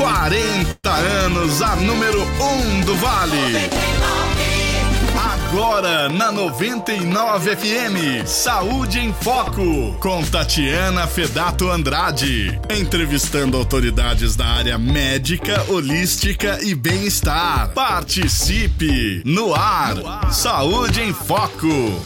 40 anos, a número 1 do Vale. Agora na 99 FM, Saúde em Foco, com Tatiana Fedato Andrade, entrevistando autoridades da área médica, holística e bem-estar. Participe no ar, Saúde em Foco.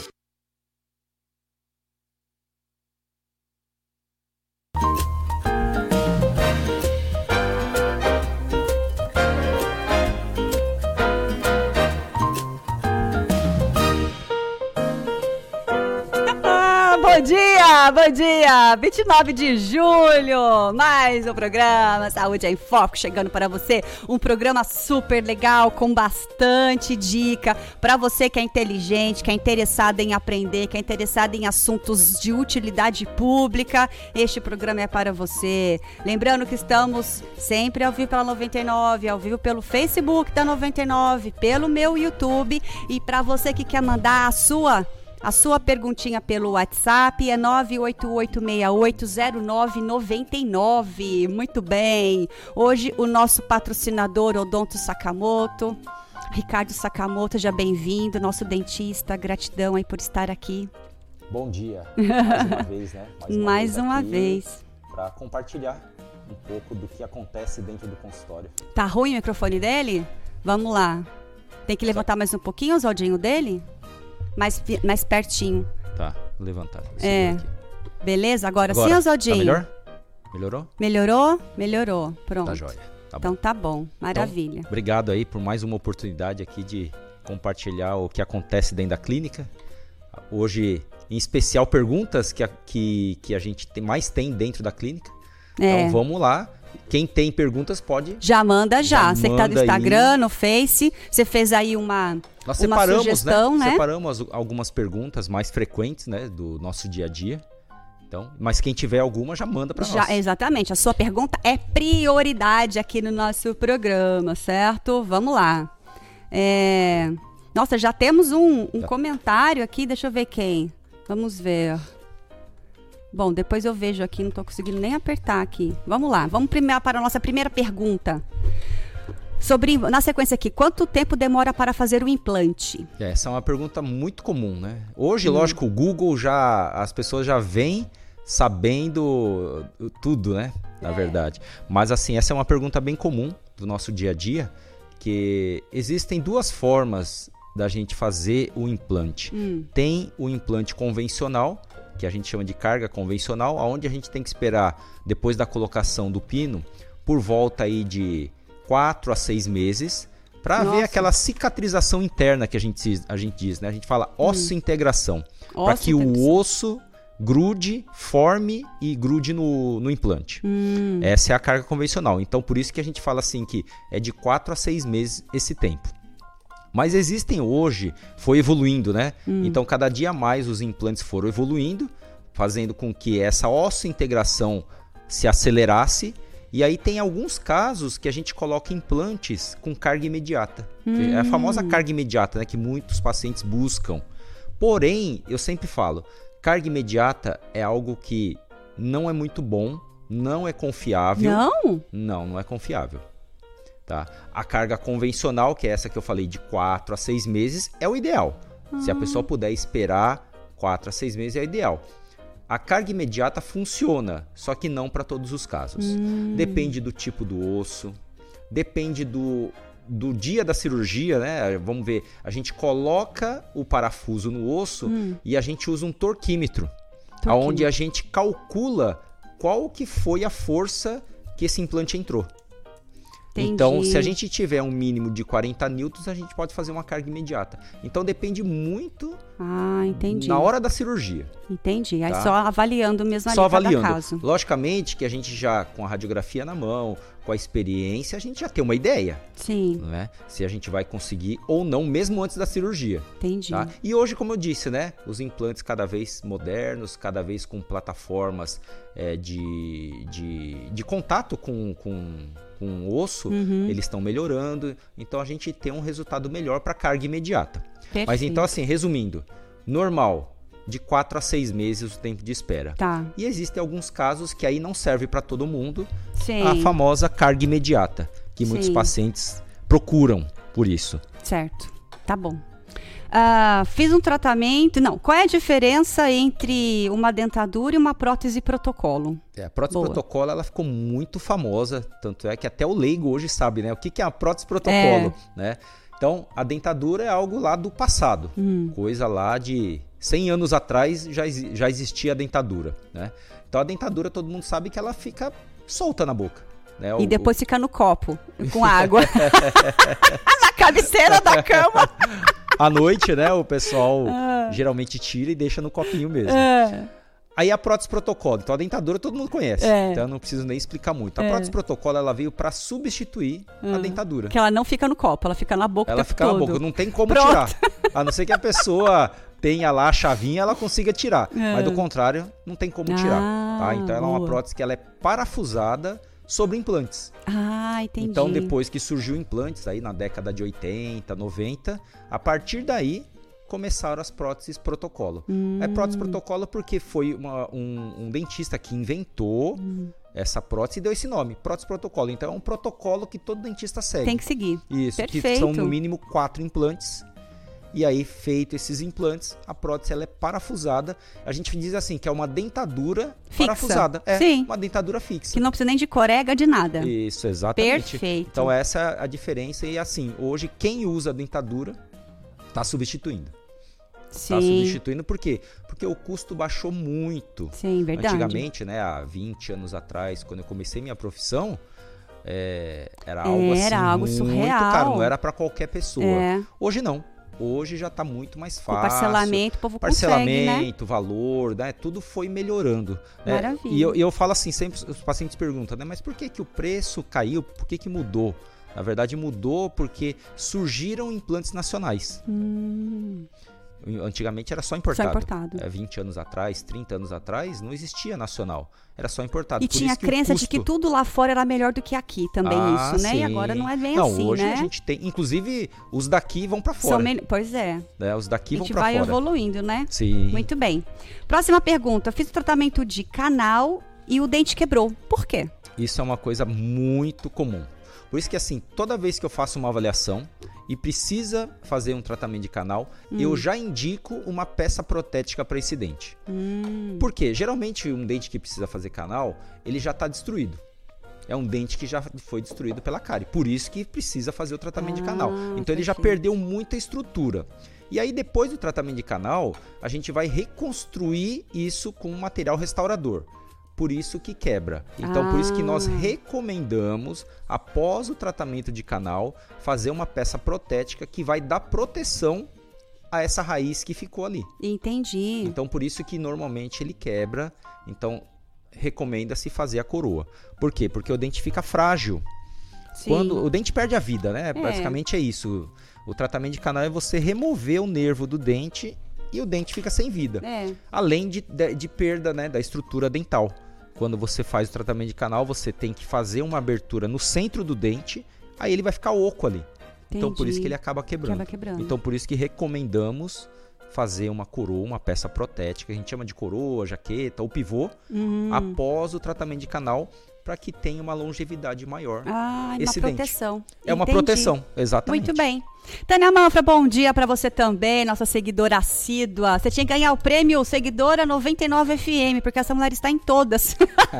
Bom dia, 29 de julho, mais um programa Saúde em Foco chegando para você, um programa super legal com bastante dica para você que é inteligente, que é interessado em aprender, que é interessado em assuntos de utilidade pública. Este programa é para você. Lembrando que estamos sempre ao vivo pela 99, ao vivo pelo Facebook da 99, pelo meu YouTube, e para você que quer mandar a sua perguntinha pelo WhatsApp é 988680999. Muito bem. Hoje o nosso patrocinador Odonto Sakamoto, Ricardo Sakamoto, já bem-vindo, nosso dentista. Gratidão aí por estar aqui. Bom dia. Mais uma vez, né? Mais uma vez. Para compartilhar um pouco do que acontece dentro do consultório. Tá ruim o microfone dele? Vamos lá. Tem que levantar mais um pouquinho o Oswaldinho dele? Mais pertinho. Tá, levantar. Beleza? Agora sim, Oswaldinho? Tá melhor? Melhorou? Melhorou. Pronto. Tá jóia. Tá então tá bom. Maravilha. Então, obrigado aí por mais uma oportunidade aqui de compartilhar o que acontece dentro da clínica. Hoje, em especial, perguntas que a gente mais tem dentro da clínica. Então vamos lá. Quem tem perguntas pode... Já manda já. Você que tá no Instagram, aí no Face, você fez aí uma sugestão, né? Separamos algumas perguntas mais frequentes, né, do nosso dia a dia. Então, mas quem tiver alguma já manda para nós. Exatamente. A sua pergunta é prioridade aqui no nosso programa, certo? Vamos lá. Nossa, já temos um comentário aqui. Deixa eu ver quem. Vamos ver. Bom, depois eu vejo aqui, não estou conseguindo nem apertar aqui. Vamos lá, vamos para a nossa primeira pergunta. Na sequência aqui, quanto tempo demora para fazer o implante? Essa é uma pergunta muito comum, né? Hoje, lógico, o Google as pessoas já vêm sabendo tudo, né? Na verdade. Mas assim, essa é uma pergunta bem comum do nosso dia a dia, que existem duas formas da gente fazer o implante. Tem o implante convencional, que a gente chama de carga convencional, onde a gente tem que esperar, depois da colocação do pino, por volta aí de 4 a 6 meses, para ver aquela cicatrização interna que a gente diz, né? A gente fala osso-integração, para que o osso grude, forme e grude no implante. Essa é a carga convencional. Então, por isso que a gente fala assim que é de 4 a 6 meses esse tempo. Mas existem hoje, foi evoluindo, né? Então, cada dia mais os implantes foram evoluindo, fazendo com que essa osso-integração se acelerasse. E aí tem alguns casos que a gente coloca implantes com carga imediata. É a famosa carga imediata, né? Que muitos pacientes buscam. Porém, eu sempre falo, carga imediata é algo que não é muito bom, não é confiável. Não é confiável. Tá? A carga convencional, que é essa que eu falei, de 4 a 6 meses, é o ideal. Se a pessoa puder esperar 4 a 6 meses, é o ideal. A carga imediata funciona, só que não para todos os casos. Depende do tipo do osso, depende do dia da cirurgia, né? Vamos ver, a gente coloca o parafuso no osso e a gente usa um torquímetro, onde a gente calcula qual que foi a força que esse implante entrou. Entendi. Então, se a gente tiver um mínimo de 40 newtons, a gente pode fazer uma carga imediata. Então, depende muito na hora da cirurgia. Entendi. Aí só avaliando mesmo ali cada caso. Logicamente que a gente já, com a radiografia na mão, com a experiência, a gente já tem uma ideia. Sim. Né? Se a gente vai conseguir ou não, mesmo antes da cirurgia. Entendi. Tá? E hoje, como eu disse, né? Os implantes cada vez modernos, cada vez com plataformas de contato com o osso, eles estão melhorando, então a gente tem um resultado melhor para carga imediata. Perfeito. Mas então assim, resumindo, normal, de 4 a 6 meses o tempo de espera. Tá. E existem alguns casos que aí não serve para todo mundo, Sim. a famosa carga imediata, que muitos Sim. pacientes procuram por isso. Certo. Tá bom. Fiz um tratamento... Não, qual é a diferença entre uma dentadura e uma prótese protocolo? A prótese Boa. protocolo, ela ficou muito famosa, tanto é que até o leigo hoje sabe, né? O que é a prótese protocolo, né? Então, a dentadura é algo lá do passado, coisa lá de 100 anos atrás já existia a dentadura, né? Então, a dentadura, todo mundo sabe que ela fica solta na boca, né? E depois fica no copo, com água. Na cabeceira da cama. À noite, né, o pessoal geralmente tira e deixa no copinho mesmo. Aí a prótese protocolo, então a dentadura todo mundo conhece, então eu não preciso nem explicar muito. A prótese protocolo, ela veio para substituir a dentadura. Que ela não fica no copo, ela fica na boca o Ela tempo fica na todo. boca, não tem como Pronto. tirar. A não ser que a pessoa tenha lá a chavinha, ela consiga tirar. Mas do contrário, não tem como tirar. Tá? Então ela é uma boa. prótese que ela é parafusada sobre implantes. Entendi. Então, depois que surgiu implantes, aí na década de 80, 90, a partir daí começaram as próteses protocolo. É prótese protocolo porque foi um dentista que inventou essa prótese e deu esse nome, prótese protocolo. Então, é um protocolo que todo dentista segue. Tem que seguir. Isso, Perfeito. que são no mínimo 4 implantes. E aí, feito esses implantes, a prótese ela é parafusada. A gente diz assim, que é uma dentadura Fixa. parafusada. É, Sim. uma dentadura fixa. Que não precisa nem de corega, de nada. Isso, exatamente. Perfeito. Então essa é a diferença e assim, hoje quem usa a dentadura está substituindo. Está substituindo por quê? Porque o custo baixou muito. Sim, verdade. Antigamente, né, há 20 anos atrás, quando eu comecei minha profissão, era algo assim algo muito surreal. caro, não era para qualquer pessoa. É. Hoje não. Hoje já está muito mais fácil. O parcelamento, o povo consegue, né? Parcelamento, valor, né? Tudo foi melhorando. Maravilha. E eu falo assim, sempre os pacientes perguntam, né? Mas por que o preço caiu? Por que mudou? Na verdade, mudou porque surgiram implantes nacionais. Antigamente era só importado. 20 anos atrás, 30 anos atrás, não existia nacional. Era só importado. E por tinha a isso que crença o custo... de que tudo lá fora era melhor do que aqui também, isso, né? Sim. E agora não é bem assim, hoje né? a gente tem, inclusive, os daqui vão para fora. Pois é. Né? Os daqui vão para A fora. gente vai evoluindo, né? Sim. Muito bem. Próxima pergunta. Fiz o tratamento de canal e o dente quebrou. Por quê? Isso é uma coisa muito comum. Por isso que, assim, toda vez que eu faço uma avaliação e precisa fazer um tratamento de canal, eu já indico uma peça protética para esse dente. Por quê? Geralmente, um dente que precisa fazer canal, ele já está destruído. É um dente que já foi destruído pela cárie. Por isso que precisa fazer o tratamento de canal. Então, ele já perdeu muita estrutura. E aí, depois do tratamento de canal, a gente vai reconstruir isso com um material restaurador. Por isso que quebra. Então, por isso que nós recomendamos, após o tratamento de canal, fazer uma peça protética que vai dar proteção a essa raiz que ficou ali. Entendi. Então, por isso que normalmente ele quebra. Então, recomenda-se fazer a coroa. Por quê? Porque o dente fica frágil. Sim. Quando o dente perde a vida, né? Basicamente é isso. O tratamento de canal é você remover o nervo do dente e o dente fica sem vida. Além de perda, né, da estrutura dental. Quando você faz o tratamento de canal, você tem que fazer uma abertura no centro do dente, aí ele vai ficar oco ali. Então, por isso que ele acaba quebrando. Então, por isso que recomendamos fazer uma coroa, uma peça protética, a gente chama de coroa, jaqueta ou pivô, após o tratamento de canal, para que tenha uma longevidade maior. Esse uma proteção. Dente. É uma proteção, exatamente. Muito bem. Tânia Manfra, bom dia para você também, nossa seguidora assídua. Você tinha que ganhar o prêmio Seguidora 99 FM, porque essa mulher está em todas.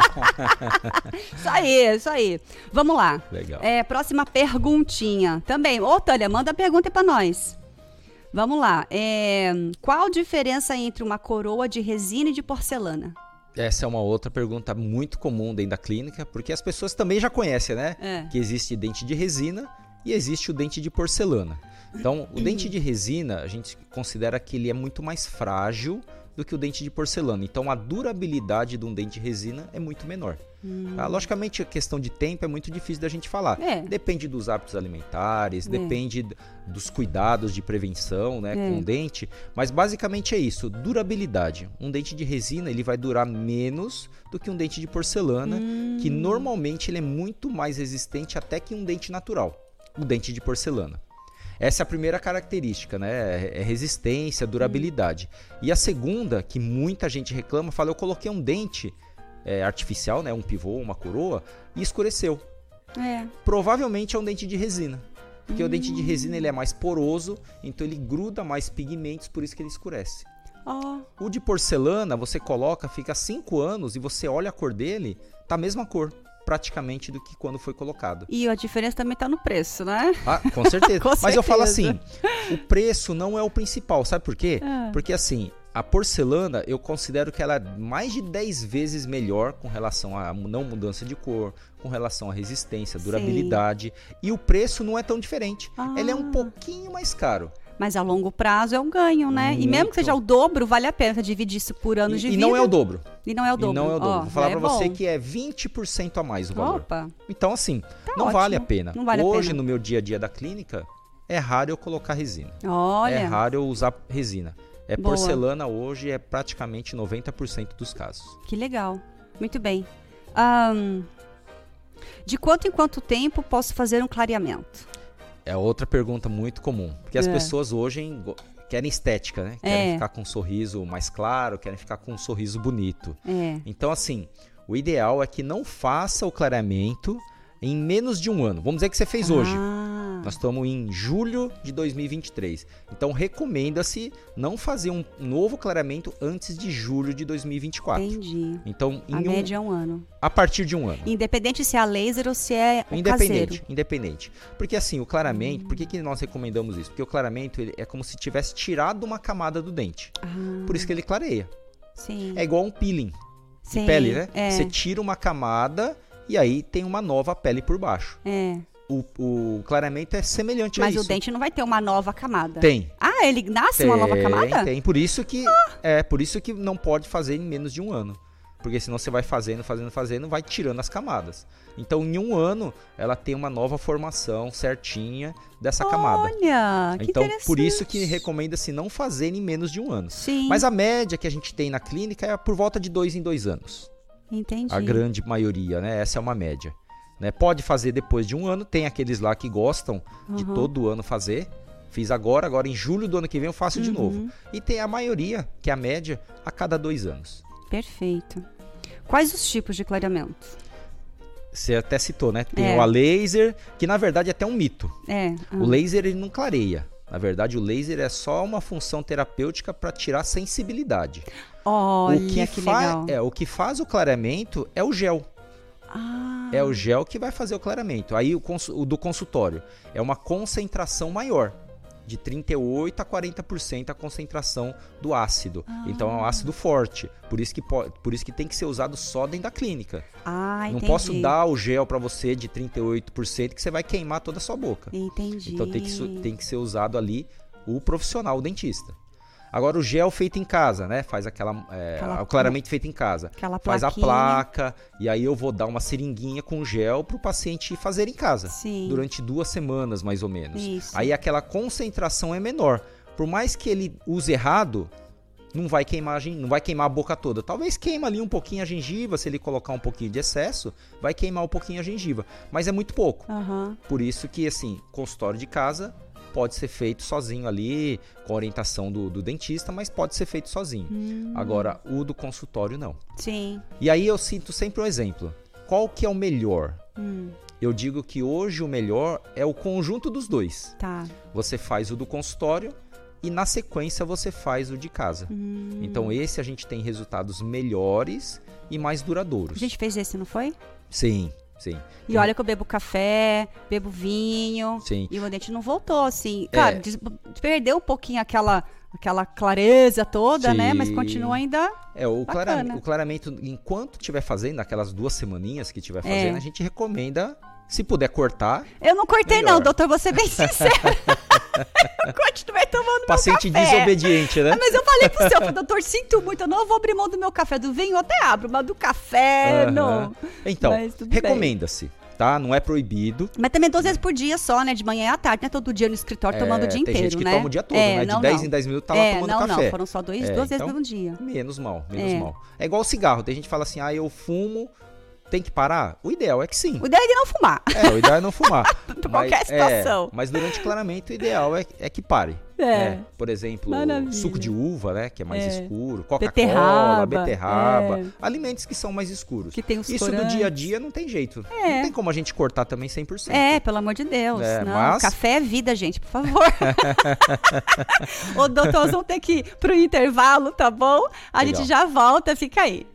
Isso aí. Vamos lá. Legal. Próxima perguntinha. Também. Ô, Tânia, manda a pergunta para nós. Vamos lá. Qual a diferença entre uma coroa de resina e de porcelana? Essa é uma outra pergunta muito comum dentro da clínica, porque as pessoas também já conhecem, né? Que existe dente de resina e existe o dente de porcelana. Então, o dente de resina, a gente considera que ele é muito mais frágil do que o dente de porcelana. Então, a durabilidade de um dente de resina é muito menor. Tá? Logicamente, a questão de tempo é muito difícil da gente falar. Depende dos hábitos alimentares, depende dos cuidados de prevenção, né, com o dente. Mas, basicamente, é isso. Durabilidade. Um dente de resina ele vai durar menos do que um dente de porcelana, que normalmente ele é muito mais resistente até que um dente natural, o dente de porcelana. Essa é a primeira característica, né? É resistência, durabilidade. E a segunda, que muita gente reclama, fala, eu coloquei um dente artificial, né? Um pivô, uma coroa, e escureceu. Provavelmente é um dente de resina. Porque o dente de resina ele é mais poroso, então ele gruda mais pigmentos, por isso que ele escurece. O de porcelana, você coloca, fica 5 anos e você olha a cor dele, tá a mesma cor, praticamente, do que quando foi colocado. E a diferença também tá no preço, né? Com certeza. Com Mas certeza. eu falo assim, o preço não é o principal, sabe por quê? Porque assim, a porcelana, eu considero que ela é mais de 10 vezes melhor com relação à não mudança de cor, com relação à resistência, durabilidade. E o preço não é tão diferente. Ele é um pouquinho mais caro. Mas a longo prazo é um ganho, né? Muito. E mesmo que seja o dobro, vale a pena dividir isso por anos de vida. E não é o dobro. E não é o dobro. Vou falar pra você que é 20% a mais o valor. Opa. Então, assim, não ótimo. vale a pena. Não vale a Hoje, pena. no meu dia a dia da clínica, é raro eu colocar resina. Olha. É raro eu usar resina. Boa. Porcelana hoje é praticamente 90% dos casos. Que legal. Muito bem. De quanto em quanto tempo posso fazer um clareamento? É outra pergunta muito comum. Porque as pessoas hoje querem estética, né? Querem ficar com um sorriso mais claro, querem ficar com um sorriso bonito. Então, assim, o ideal é que não faça o clareamento em menos de um ano. Vamos dizer que você fez hoje. Nós estamos em julho de 2023. Então, recomenda-se não fazer um novo clareamento antes de julho de 2024. Entendi. Então, A média é um ano. A partir de um ano. Independente se é a laser ou se é o caseiro. Independente. Porque assim, o clareamento, por que nós recomendamos isso? Porque o clareamento ele é como se tivesse tirado uma camada do dente. Por isso que ele clareia. Sim. É igual um peeling Sim. de pele, né? Você tira uma camada e aí tem uma nova pele por baixo. O clareamento é semelhante a isso. Mas o dente não vai ter uma nova camada. Tem. Ele nasce uma nova camada? Tem. Por isso que não pode fazer em menos de um ano. Porque senão você vai fazendo, vai tirando as camadas. Então, em um ano, ela tem uma nova formação certinha dessa camada. Olha, que então, interessante. por isso que recomenda-se não fazer em menos de um ano. Sim. Mas a média que a gente tem na clínica é por volta de 2 em 2 anos. Entendi. A grande maioria, né? Essa é uma média. Né? Pode fazer depois de um ano. Tem aqueles lá que gostam de todo ano fazer. Fiz agora em julho do ano que vem eu faço de novo. E tem a maioria, que é a média, a cada 2 anos. Perfeito. Quais os tipos de clareamento? Você até citou, né? Tem o a laser, que na verdade é até um mito. O laser ele não clareia. Na verdade, o laser é só uma função terapêutica para tirar sensibilidade. Olha, que legal. O que faz o clareamento é o gel. É o gel que vai fazer o clareamento. Aí o do consultório é uma concentração maior. De 38% a 40% a concentração do ácido. Então é um ácido forte. Por isso que tem que ser usado só dentro da clínica. Não entendi. posso dar o gel para você de 38% que você vai queimar toda a sua boca. Entendi. Então tem que ser usado ali o profissional, o dentista. Agora o gel feito em casa, né? Faz o clareamento feito em casa. Faz a placa e aí eu vou dar uma seringuinha com gel para o paciente fazer em casa. Sim. Durante 2 semanas, mais ou menos. Isso. Aí aquela concentração é menor. Por mais que ele use errado, não vai queimar a boca toda. Talvez queima ali um pouquinho a gengiva, se ele colocar um pouquinho de excesso, vai queimar um pouquinho a gengiva. Mas é muito pouco. Por isso que, assim, consultório de casa pode ser feito sozinho ali, com orientação do dentista, mas pode ser feito sozinho. Agora, o do consultório, não. Sim. E aí eu cito sempre um exemplo. Qual que é o melhor? Eu digo que hoje o melhor é o conjunto dos dois. Tá. Você faz o do consultório e na sequência você faz o de casa. Então esse a gente tem resultados melhores e mais duradouros. A gente fez esse, não foi? Sim. E olha que eu bebo café, bebo vinho. Sim. E o dente não voltou, assim. Claro, perdeu um pouquinho aquela clareza toda, né? Mas continua ainda o clareamento, enquanto estiver fazendo, aquelas 2 semaninhas que estiver fazendo, a gente recomenda, se puder cortar. Eu não cortei melhor. não, doutor, vou ser bem sincero. Eu continuei tomando Paciente meu café. desobediente, né? Mas eu falei pro senhor, doutor, sinto muito, eu não vou abrir mão do meu café, do vinho eu até abro, mas do café, não. Então, Mas tudo recomenda-se, tá? Não é proibido. Mas também 2 vezes por dia só, né? De manhã e à tarde, não é todo dia no escritório tomando o dia inteiro, né? Tem gente que toma o dia todo, né? De 10 em 10 minutos tá lá tomando café. Não, foram só 2 vezes então, no dia. Menos mal. É igual cigarro. Tem gente que fala assim, eu fumo Tem que parar? O ideal é que sim. O ideal é de não fumar. O ideal é não fumar. Qualquer situação. Mas durante o clareamento, o ideal é que pare. Por exemplo, suco de uva, né, que é mais escuro, Coca-Cola, beterraba, alimentos que são mais escuros. Que tem os Isso corantes. do dia a dia não tem jeito. Não tem como a gente cortar também 100%. Pelo amor de Deus. Não, mas... Café é vida, gente, por favor. Ô, doutor, nós vamos ter que ir pro intervalo, tá bom? A gente já volta, fica aí.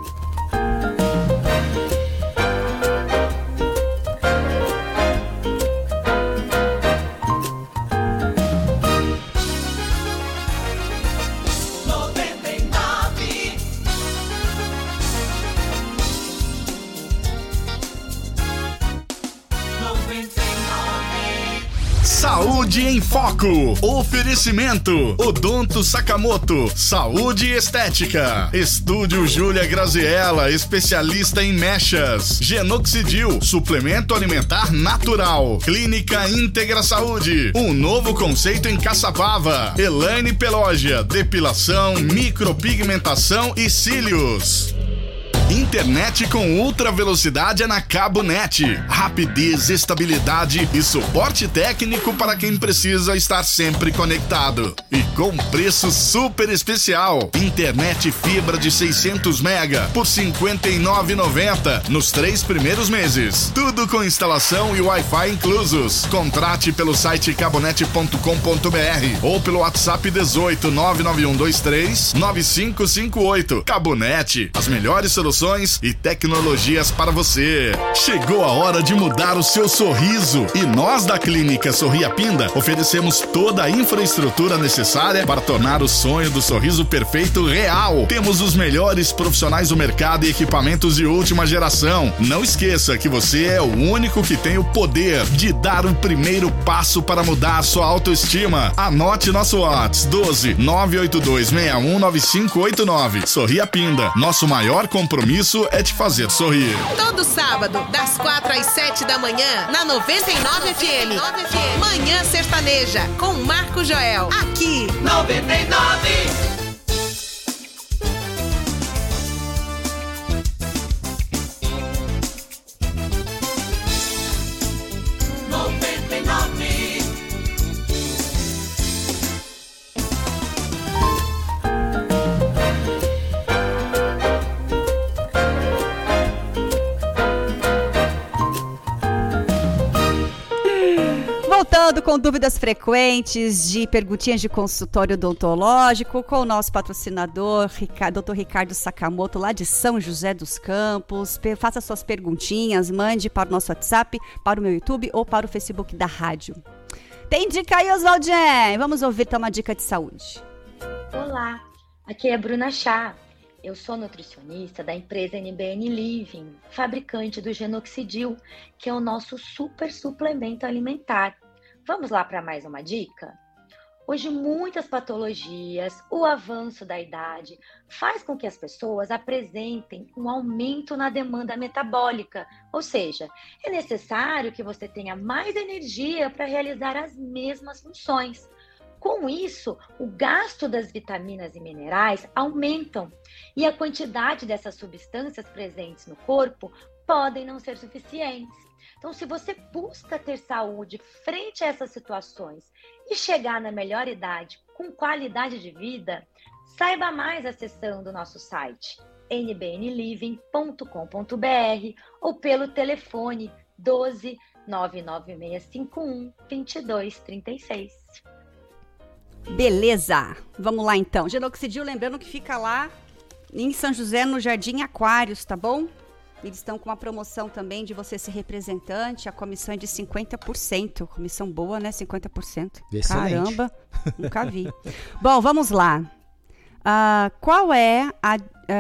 Saúde em Foco. Oferecimento Odonto Sakamoto, saúde e estética. Estúdio Júlia Graziella, especialista em mechas. Genoxidil, suplemento alimentar natural. Clínica Íntegra Saúde, um novo conceito em Caçapava. Elaine Pelógia, depilação, micropigmentação e cílios. Internet com ultra velocidade é na CaboNet. Rapidez, estabilidade e suporte técnico para quem precisa estar sempre conectado. E com preço super especial. Internet fibra de 600 mega por R$ 59,90 nos 3 primeiros meses. Tudo com instalação e Wi-Fi inclusos. Contrate pelo site cabonet.com.br ou pelo WhatsApp 18 99123 9558. CaboNet, as melhores soluções e tecnologias para você. Chegou a hora de mudar o seu sorriso e nós da Clínica Sorria Pinda oferecemos toda a infraestrutura necessária para tornar o sonho do sorriso perfeito real. Temos os melhores profissionais do mercado e equipamentos de última geração. Não esqueça que você é o único que tem o poder de dar o primeiro passo para mudar sua autoestima. Anote nosso WhatsApp 12 982 61 9589. Sorria Pinda, nosso maior compromisso é te fazer sorrir. Todo sábado, das 4 às 7 da manhã, na 99 FM. Manhã Sertaneja, com Marco Joel. Aqui, 99. Voltando com dúvidas frequentes de perguntinhas de consultório odontológico com o nosso patrocinador, Dr. Ricardo Sakamoto, lá de São José dos Campos. Faça suas perguntinhas, mande para o nosso WhatsApp, para o meu YouTube ou para o Facebook da rádio. Tem dica aí, Oswaldinho? Vamos ouvir então uma dica de saúde. Olá, aqui é a Bruna Chá. Eu sou nutricionista da empresa NBN Living, fabricante do Genoxidil, que é o nosso super suplemento alimentar. Vamos lá para mais uma dica? Hoje, muitas patologias, o avanço da idade, faz com que as pessoas apresentem um aumento na demanda metabólica, ou seja, é necessário que você tenha mais energia para realizar as mesmas funções. Com isso, o gasto das vitaminas e minerais aumentam e a quantidade dessas substâncias presentes no corpo podem não ser suficientes. Então, se você busca ter saúde frente a essas situações e chegar na melhor idade com qualidade de vida, saiba mais acessando o nosso site nbnliving.com.br ou pelo telefone 12 99651 2236. Beleza, vamos lá então. Genoxidil, lembrando que fica lá em São José, no Jardim Aquários, tá bom? Eles estão com uma promoção também de você ser representante, a comissão é de 50%. Comissão boa, né? 50%. Excelente. Caramba, nunca vi. Bom, vamos lá. Qual é a...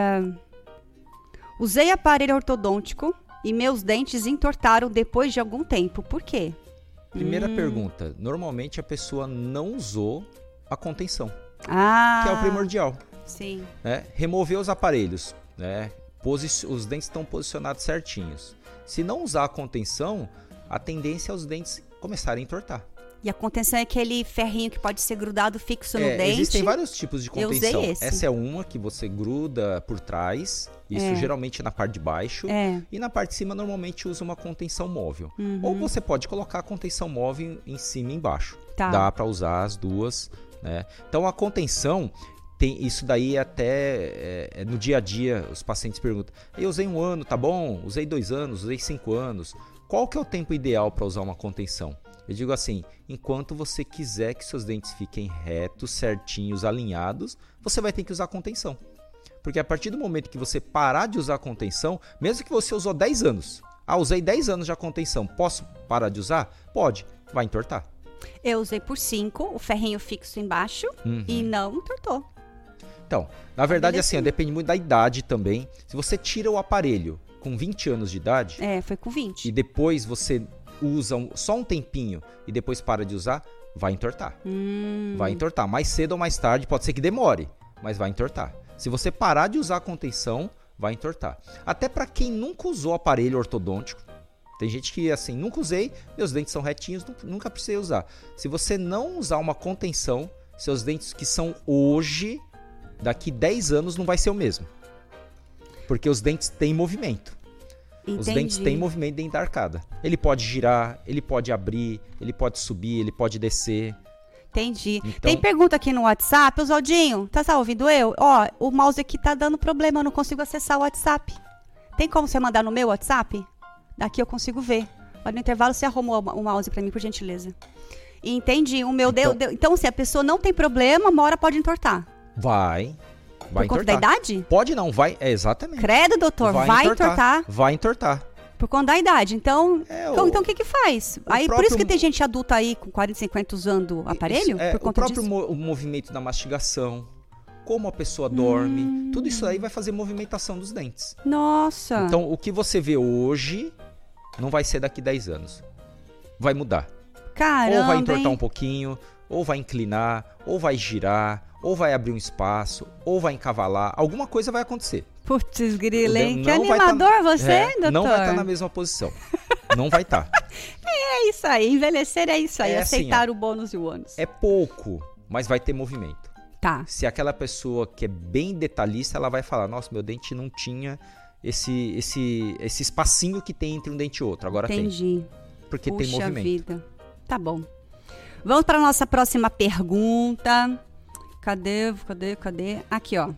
usei aparelho ortodôntico e meus dentes entortaram depois de algum tempo. Por quê? Primeira pergunta. Normalmente a pessoa não usou a contenção, que Ah, é o primordial. sim. Né? Remover os aparelhos, né? Os dentes estão posicionados certinhos. Se não usar a contenção, a tendência é os dentes começarem a entortar. E a contenção é aquele ferrinho que pode ser grudado fixo no dente. Existem vários tipos de contenção. Eu usei esse. Essa é uma que você gruda por trás, isso geralmente na parte de baixo. E na parte de cima normalmente usa uma contenção móvel. Ou você pode colocar a contenção móvel em cima e embaixo. Tá. Dá para usar as duas, né? Então a contenção, tem isso daí até no dia a dia os pacientes perguntam: eu usei 1 ano, tá bom? Usei 2 anos, usei 5 anos. Qual que é o tempo ideal para usar uma contenção? Eu digo assim, enquanto você quiser que seus dentes fiquem retos, certinhos, alinhados, você vai ter que usar contenção. Porque a partir do momento que você parar de usar contenção, mesmo que você usou 10 anos, usei 10 anos de contenção, posso parar de usar? Pode, vai entortar. Eu usei por 5, o ferrinho fixo embaixo, e não entortou. Então, na verdade assim, depende muito da idade também. Se você tira o aparelho com 20 anos de idade... foi com 20. E depois você usa só um tempinho e depois para de usar, vai entortar. Vai entortar. Mais cedo ou mais tarde, pode ser que demore, mas vai entortar. Se você parar de usar a contenção, vai entortar. Até para quem nunca usou aparelho ortodôntico, tem gente que assim, nunca usei, meus dentes são retinhos, nunca precisei usar. Se você não usar uma contenção, seus dentes que são hoje, daqui 10 anos não vai ser o mesmo. Porque os dentes têm movimento. Entendi. Os dentes têm movimento dentro da arcada. Ele pode girar, ele pode abrir, ele pode subir, ele pode descer. Entendi. Então, tem pergunta aqui no WhatsApp. Oswaldinho, tá ouvindo eu? Ó, o mouse aqui tá dando problema, eu não consigo acessar o WhatsApp. Tem como você mandar no meu WhatsApp? Daqui eu consigo ver. Mas no intervalo você arrumou o mouse pra mim, por gentileza. Entendi. O meu então, se a pessoa não tem problema, uma hora pode entortar. Vai Por conta da idade? Pode não, vai, exatamente. Credo, doutor, vai entortar. Vai entortar. Por conta da idade. Então, então o que faz? Aí, por isso que tem gente adulta aí com 40, 50 usando aparelho? Isso, por conta o próprio disso? O movimento da mastigação, como a pessoa dorme, tudo isso aí vai fazer movimentação dos dentes. Nossa. Então, o que você vê hoje não vai ser daqui 10 anos. Vai mudar. Caramba, ou vai entortar um pouquinho, ou vai inclinar, ou vai girar, ou vai abrir um espaço, ou vai encavalar. Alguma coisa vai acontecer. Putz, grila, hein? Que animador você, doutor? Não vai estar na mesma posição. Não vai estar. É isso aí, envelhecer é isso aí, aceitar assim, o bônus e o ônus. É pouco, mas vai ter movimento. Tá. Se aquela pessoa que é bem detalhista, ela vai falar: nossa, meu dente não tinha esse espacinho que tem entre um dente e outro. Agora Entendi. tem. Porque Puxa tem movimento. Vida. Tá bom. Vamos para a nossa próxima pergunta. Cadê? Aqui, ó.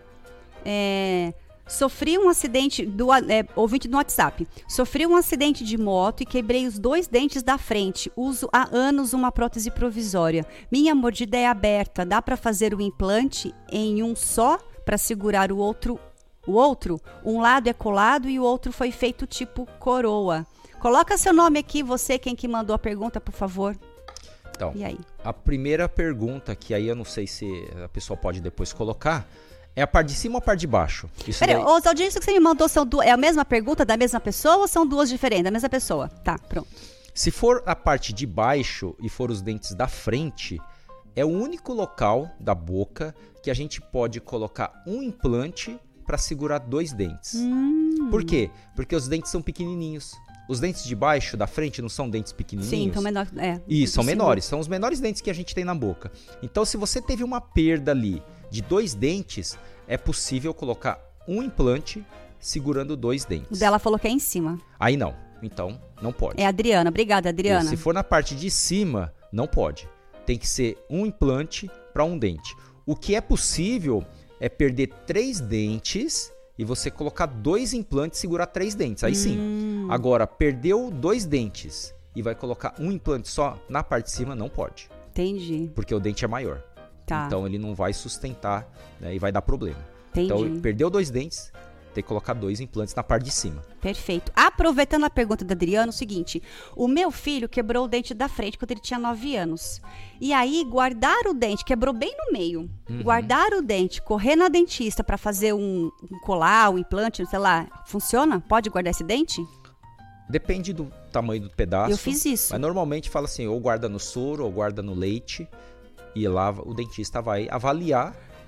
Sofri um acidente, ouvinte no WhatsApp. Sofri um acidente de moto e quebrei os 2 dentes da frente. Uso há anos uma prótese provisória. Minha mordida é aberta. Dá para fazer o implante em um só para segurar o outro? Um lado é colado e o outro foi feito tipo coroa. Coloca seu nome aqui, você, quem que mandou a pergunta, por favor. Então, e aí? A primeira pergunta, que aí eu não sei se a pessoa pode depois colocar, é a parte de cima ou a parte de baixo? Peraí, Oswaldinho, isso que você me mandou é a mesma pergunta da mesma pessoa ou são duas diferentes, da mesma pessoa? Tá, pronto. Se for a parte de baixo e for os dentes da frente, é o único local da boca que a gente pode colocar um implante para segurar 2 dentes. Por quê? Porque os dentes são pequenininhos. Os dentes de baixo, da frente, não são dentes pequenininhos? Sim, são menores. Isso, são menores. São os menores dentes que a gente tem na boca. Então, se você teve uma perda ali de 2 dentes, é possível colocar um implante segurando 2 dentes. O dela falou que é em cima. Aí não. Então, não pode. É a Adriana. Obrigada, Adriana. E se for na parte de cima, não pode. Tem que ser um implante para um dente. O que é possível é perder 3 dentes e você colocar 2 implantes e segurar 3 dentes. Aí sim. Agora, perdeu 2 dentes e vai colocar um implante só na parte de cima, não pode. Entendi. Porque o dente é maior. Tá. Então, ele não vai sustentar, né, e vai dar problema. Entendi. Então, perdeu 2 dentes, tem que colocar 2 implantes na parte de cima. Perfeito. Aproveitando a pergunta da Adriana, o seguinte: o meu filho quebrou o dente da frente quando ele tinha 9 anos. E aí, guardar o dente, quebrou bem no meio. Guardar o dente, correr na dentista para fazer um colar, um implante, sei lá, funciona? Pode guardar esse dente? Depende do tamanho do pedaço. Eu fiz isso. Mas normalmente fala assim, ou guarda no soro, ou guarda no leite. E lá o dentista vai avaliar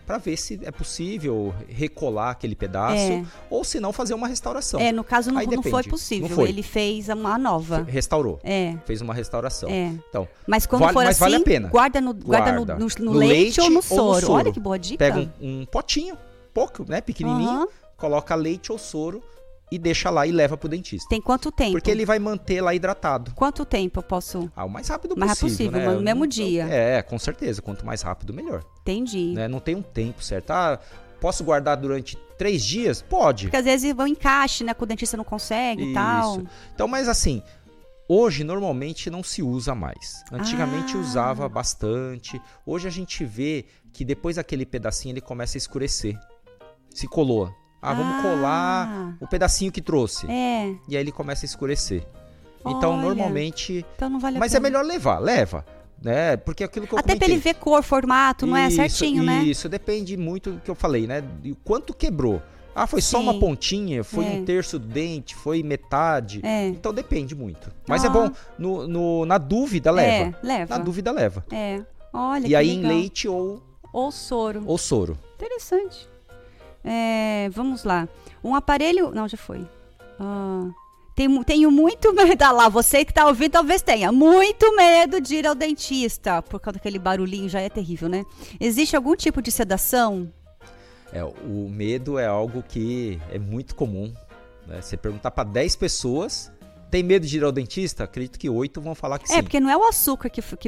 para ver se é possível recolar aquele pedaço ou se não fazer uma restauração. No caso não foi possível, não foi. Ele fez uma nova. Restaurou, fez uma restauração. Então, mas quando for assim, vale a pena. Guarda no leite ou no soro. Olha que boa dica. Pega um potinho, pouco, né, pequenininho, coloca leite ou soro e deixa lá e leva pro dentista. Tem quanto tempo? Porque ele vai manter lá hidratado. Quanto tempo eu posso? O mais rápido mais possível, né? No mesmo dia. Com certeza. Quanto mais rápido, melhor. Entendi. Né? Não tem um tempo certo. Posso guardar durante 3 dias? Pode. Porque às vezes vão encaixe, né? Que o dentista não consegue e tal. Então, mas assim, hoje normalmente não se usa mais. Antigamente usava bastante. Hoje a gente vê que depois daquele pedacinho ele começa a escurecer. Se coloa. Vamos colar o pedacinho que trouxe. E aí ele começa a escurecer. Então, normalmente... Então não vale a Mas pena. É melhor leva. Né? Porque aquilo que eu comentei. Até pra ele ver cor, formato, não é certinho, né? Isso, depende muito do que eu falei, né? E o quanto quebrou. Foi só uma pontinha, foi 1/3 do dente, foi metade. Então depende muito. Mas é bom, na dúvida, leva. Leva. Na dúvida, leva. Olha, e aí legal. em leite ou soro. Interessante. Vamos lá. Um aparelho... Não, já foi. Tenho muito medo. Lá, você que tá ouvindo talvez tenha muito medo de ir ao dentista. Por causa daquele barulhinho, já é terrível, né? Existe algum tipo de sedação? O medo é algo que é muito comum. Né? Você perguntar para 10 pessoas... Tem medo de ir ao dentista? Acredito que 8 vão falar que sim. Porque não é o açúcar que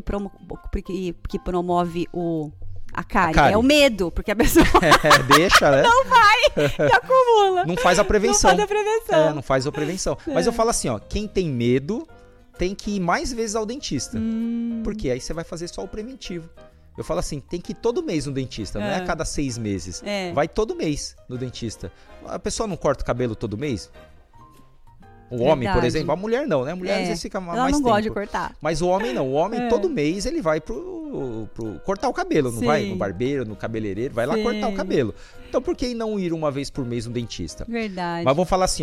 promove a cárie. É o medo, porque a pessoa deixa, né? Não vai e acumula. Não faz a prevenção. Não faz a prevenção. Não faz a prevenção. Mas eu falo assim, quem tem medo tem que ir mais vezes ao dentista. Porque aí você vai fazer só o preventivo. Eu falo assim, tem que ir todo mês no dentista, não é a cada 6 meses. Vai todo mês no dentista. A pessoa não corta o cabelo todo mês? O homem, por exemplo, a mulher não, né? A mulher às vezes fica mais tempo. Ela não gosta de cortar. Mas o homem não. O homem todo mês ele vai pro cortar o cabelo, não vai? No barbeiro, no cabeleireiro, vai lá cortar o cabelo. Então por que não ir uma vez por mês no dentista? Verdade. Mas vamos falar assim,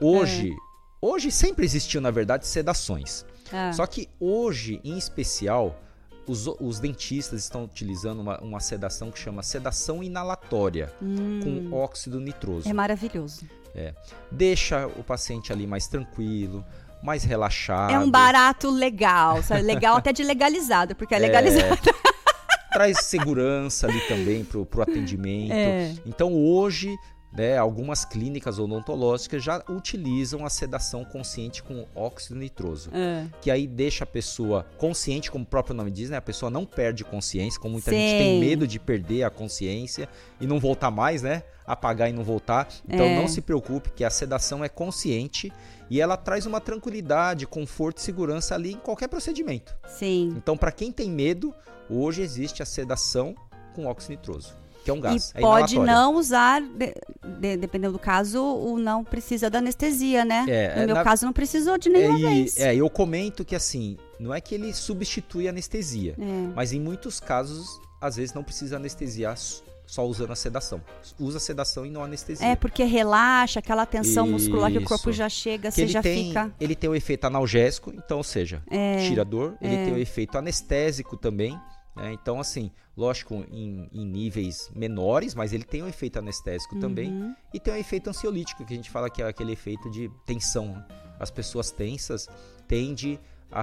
hoje sempre existiu, na verdade, sedações. Só que hoje, em especial, os dentistas estão utilizando uma sedação que chama sedação inalatória com óxido nitroso. É maravilhoso. Deixa o paciente ali mais tranquilo, mais relaxado. É um barato legal, sabe? Legal até de legalizado, porque é legalizado. Traz segurança ali também pro atendimento. Então hoje, né, algumas clínicas odontológicas já utilizam a sedação consciente com óxido nitroso. Que aí deixa a pessoa consciente, como o próprio nome diz, né? A pessoa não perde consciência, como muita gente tem medo de perder a consciência e não voltar mais, né? Apagar e não voltar. Então não se preocupe que a sedação é consciente e ela traz uma tranquilidade, conforto e segurança ali em qualquer procedimento. Sim. Então para quem tem medo, hoje existe a sedação com óxido nitroso, que é um gás. E pode não usar, dependendo do caso, não precisa da anestesia, né? No meu caso não precisou de nenhuma vez. Eu comento que assim, não é que ele substitui a anestesia, mas em muitos casos, às vezes não precisa anestesiar só usando a sedação. Usa a sedação e não a anestesia. Porque relaxa, aquela tensão muscular que o corpo já chega, você já fica... Ele tem o efeito analgésico, então, ou seja, tira a dor. Ele tem o efeito anestésico também. Então, assim, lógico, em níveis menores, mas ele tem um efeito anestésico também. E tem um efeito ansiolítico, que a gente fala que é aquele efeito de tensão. As pessoas tensas tendem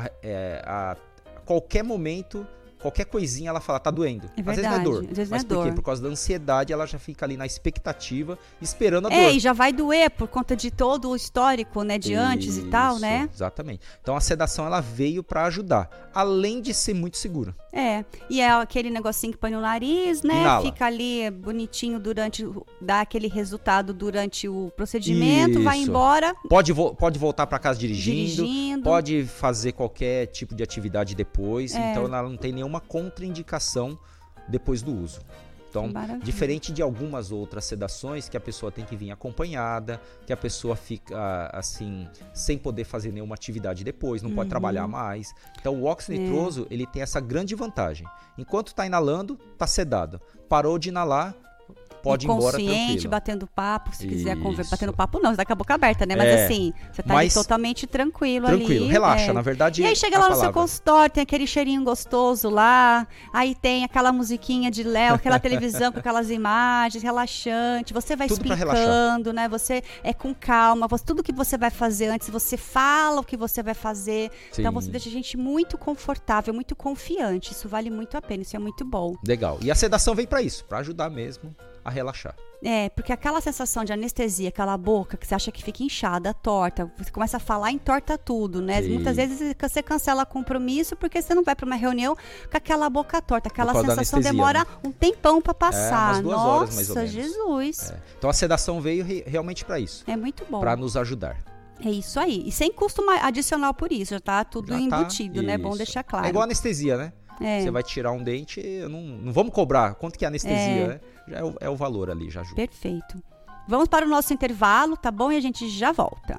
a qualquer momento... Qualquer coisinha ela fala, tá doendo. É verdade, às vezes não é dor. Às vezes mas não é por quê? dor. Por causa da ansiedade, ela já fica ali na expectativa, esperando a dor. E já vai doer por conta de todo o histórico, né, de antes e tal, né? Exatamente. Então a sedação, ela veio pra ajudar, além de ser muito segura. E é aquele negocinho que põe no nariz, né? Inala. Fica ali bonitinho dá aquele resultado durante o procedimento, vai embora. Pode voltar pra casa dirigindo, pode fazer qualquer tipo de atividade depois, então ela não tem nenhuma contraindicação depois do uso. Então, diferente de algumas outras sedações que a pessoa tem que vir acompanhada, que a pessoa fica assim, sem poder fazer nenhuma atividade depois, não pode trabalhar mais. Então, o óxido nitroso, ele tem essa grande vantagem. Enquanto está inalando, está sedado. Parou de inalar, pode ir embora consciente, tranquilo. batendo papo, se quiser conversar. Isso. Batendo papo não, você tá com a boca aberta, né? Mas assim, você tá ali totalmente tranquilo ali. Tranquilo, relaxa, na verdade. E aí chega lá no seu consultório, tem aquele cheirinho gostoso lá, aí tem aquela musiquinha de Léo, aquela televisão com aquelas imagens, relaxante, você vai tudo explicando, né? Você é com calma, tudo que você vai fazer antes, você fala o que você vai fazer. Sim. Então você deixa a gente muito confortável, muito confiante. Isso vale muito a pena, isso é muito bom. Legal. E a sedação vem pra isso, pra ajudar mesmo a relaxar. Porque aquela sensação de anestesia, aquela boca que você acha que fica inchada, torta, você começa a falar e entorta tudo, né? Sim. Muitas vezes você cancela compromisso porque você não vai para uma reunião com aquela boca torta. Aquela sensação demora um tempão para passar. Umas 2 horas mais ou menos. Jesus! Então a sedação veio realmente para isso. É muito bom. Para nos ajudar. É isso aí. E sem custo adicional por isso, já tá tudo embutido, né? É bom deixar claro. É igual anestesia, né? Você vai tirar um dente, não vamos cobrar. Quanto que é anestesia, né? Já é o valor ali, já ajuda. Perfeito. Vamos para o nosso intervalo, tá bom? E a gente já volta.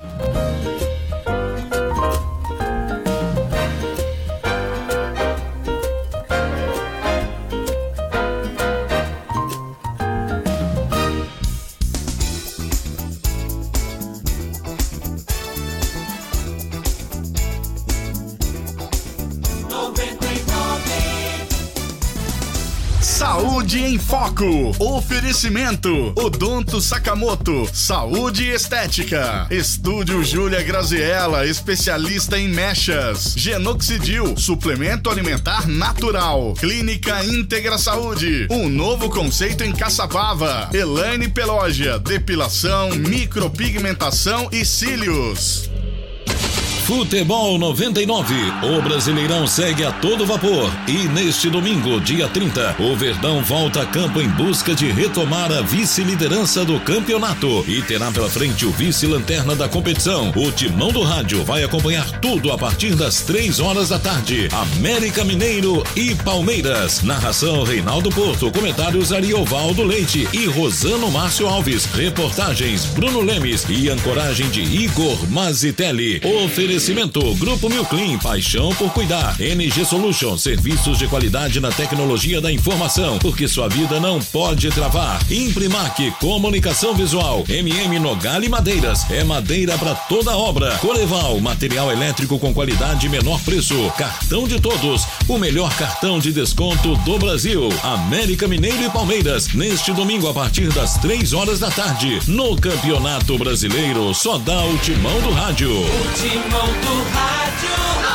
Saúde em Foco. Oferecimento Odonto Sakamoto, saúde e estética. Estúdio Júlia Graziella, especialista em mechas. Genoxidil, suplemento alimentar natural. Clínica Íntegra Saúde, um novo conceito em Caçapava. Elaine Pelógia, depilação, micropigmentação e cílios. Futebol 99, o Brasileirão segue a todo vapor e neste domingo, dia 30, o Verdão volta a campo em busca de retomar a vice-liderança do campeonato e terá pela frente o vice-lanterna da competição. O Timão do Rádio vai acompanhar tudo a partir das 3 horas da tarde. América Mineiro e Palmeiras. Narração Reinaldo Porto, comentários Ariovaldo Leite e Rosano Márcio Alves. Reportagens Bruno Lemes e ancoragem de Igor Mazitelli. Oferecimento Grupo Milclean, paixão por cuidar. NG Solution, serviços de qualidade na tecnologia da informação, porque sua vida não pode travar. Imprimac, comunicação visual. MM Nogale Madeiras, é madeira para toda obra. Coleval, material elétrico com qualidade e menor preço. Cartão de Todos, o melhor cartão de desconto do Brasil. América Mineiro e Palmeiras, neste domingo a partir das 3 horas da tarde. No Campeonato Brasileiro, só dá o Timão do Rádio. Do rádio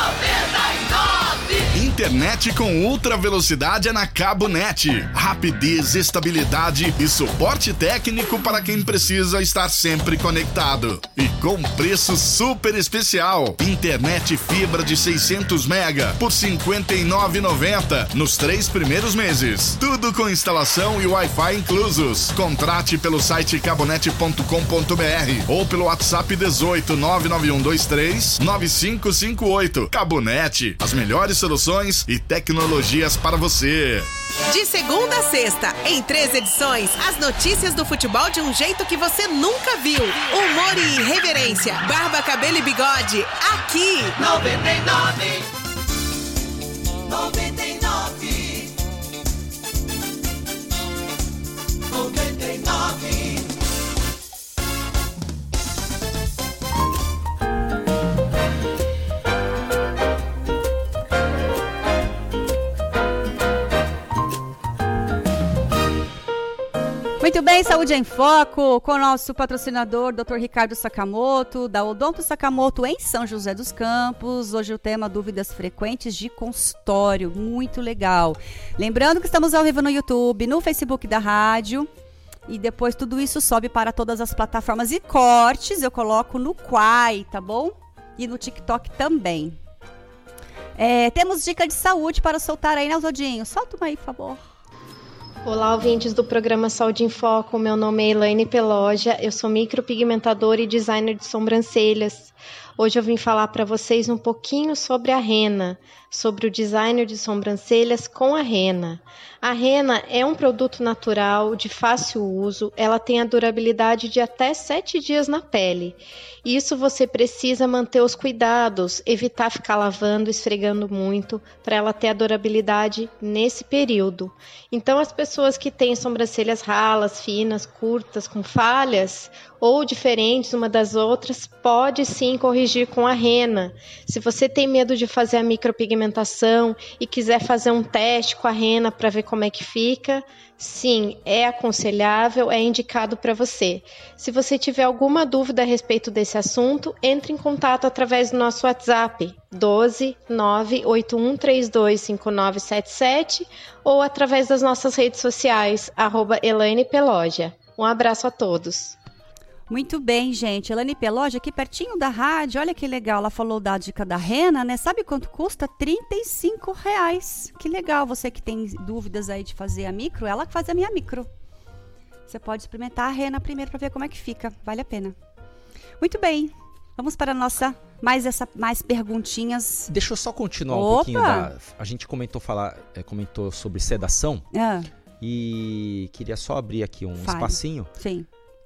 99. Internet com ultra velocidade é na CaboNet. Rapidez, estabilidade e suporte técnico para quem precisa estar sempre conectado. E com preço super especial. Internet fibra de 600 mega por R$ 59,90 nos 3 primeiros meses. Tudo com instalação e Wi-Fi inclusos. Contrate pelo site cabonet.com.br ou pelo WhatsApp 18 99123 9558. CaboNet, as melhores soluções e tecnologias para você. De segunda a sexta, em 3 edições, as notícias do futebol de um jeito que você nunca viu. Humor e irreverência, barba, cabelo e bigode, aqui. 99. Muito bem, Saúde em Foco, com o nosso patrocinador, Dr. Ricardo Sakamoto, da Odonto Sakamoto em São José dos Campos. Hoje o tema dúvidas frequentes de consultório, muito legal. Lembrando que estamos ao vivo no YouTube, no Facebook da rádio. E depois tudo isso sobe para todas as plataformas e cortes eu coloco no Quai, tá bom? E no TikTok também. Temos dica de saúde para soltar aí, né, Zodinho? Solta uma aí, por favor. Olá, ouvintes do programa Saúde em Foco. Meu nome é Elaine Pelógia, eu sou micropigmentadora e designer de sobrancelhas. Hoje eu vim falar para vocês um pouquinho sobre a rena, sobre o designer de sobrancelhas com a rena. A rena é um produto natural, de fácil uso, ela tem a durabilidade de até 7 dias na pele. Isso você precisa manter os cuidados, evitar ficar lavando, esfregando muito, para ela ter a durabilidade nesse período. Então as pessoas que têm sobrancelhas ralas, finas, curtas, com falhas ou diferentes uma das outras, pode sim corrigir com a rena. Se você tem medo de fazer a micropigmentação e quiser fazer um teste com a rena para ver como é que fica, sim, é aconselhável, é indicado para você. Se você tiver alguma dúvida a respeito desse assunto, entre em contato através do nosso WhatsApp 12 981325977 ou através das nossas redes sociais, @ElainePelogia. Um abraço a todos. Muito bem, gente. Elaine Pelogia, aqui pertinho da rádio. Olha que legal. Ela falou da dica da rena, né? Sabe quanto custa? R$35. Que legal. Você que tem dúvidas aí de fazer a micro, ela que faz a minha micro. Você pode experimentar a rena primeiro para ver como é que fica. Vale a pena. Muito bem. Vamos para a nossa mais perguntinhas. Deixa eu só continuar um pouquinho. A gente comentou sobre sedação. E queria só abrir aqui um espacinho. Sim.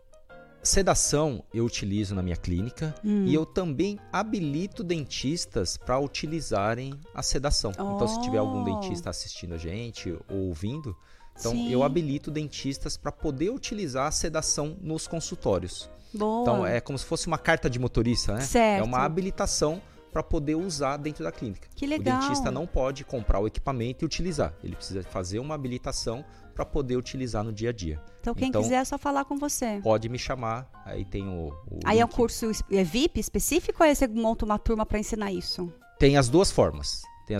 Sedação eu utilizo na minha clínica e eu também habilito dentistas para utilizarem a sedação. Então, se tiver algum dentista assistindo a gente ou ouvindo, então eu habilito dentistas para poder utilizar a sedação nos consultórios. Boa. Então, é como se fosse uma carta de motorista, né? Certo. É uma habilitação para poder usar dentro da clínica. Que legal. O dentista não pode comprar o equipamento e utilizar. Ele precisa fazer uma habilitação para poder utilizar no dia a dia. Então, quem quiser é só falar com você. Pode me chamar, aí tem o Aí link. é um curso VIP específico ou aí você monta uma turma para ensinar isso? Tem as duas formas. Tem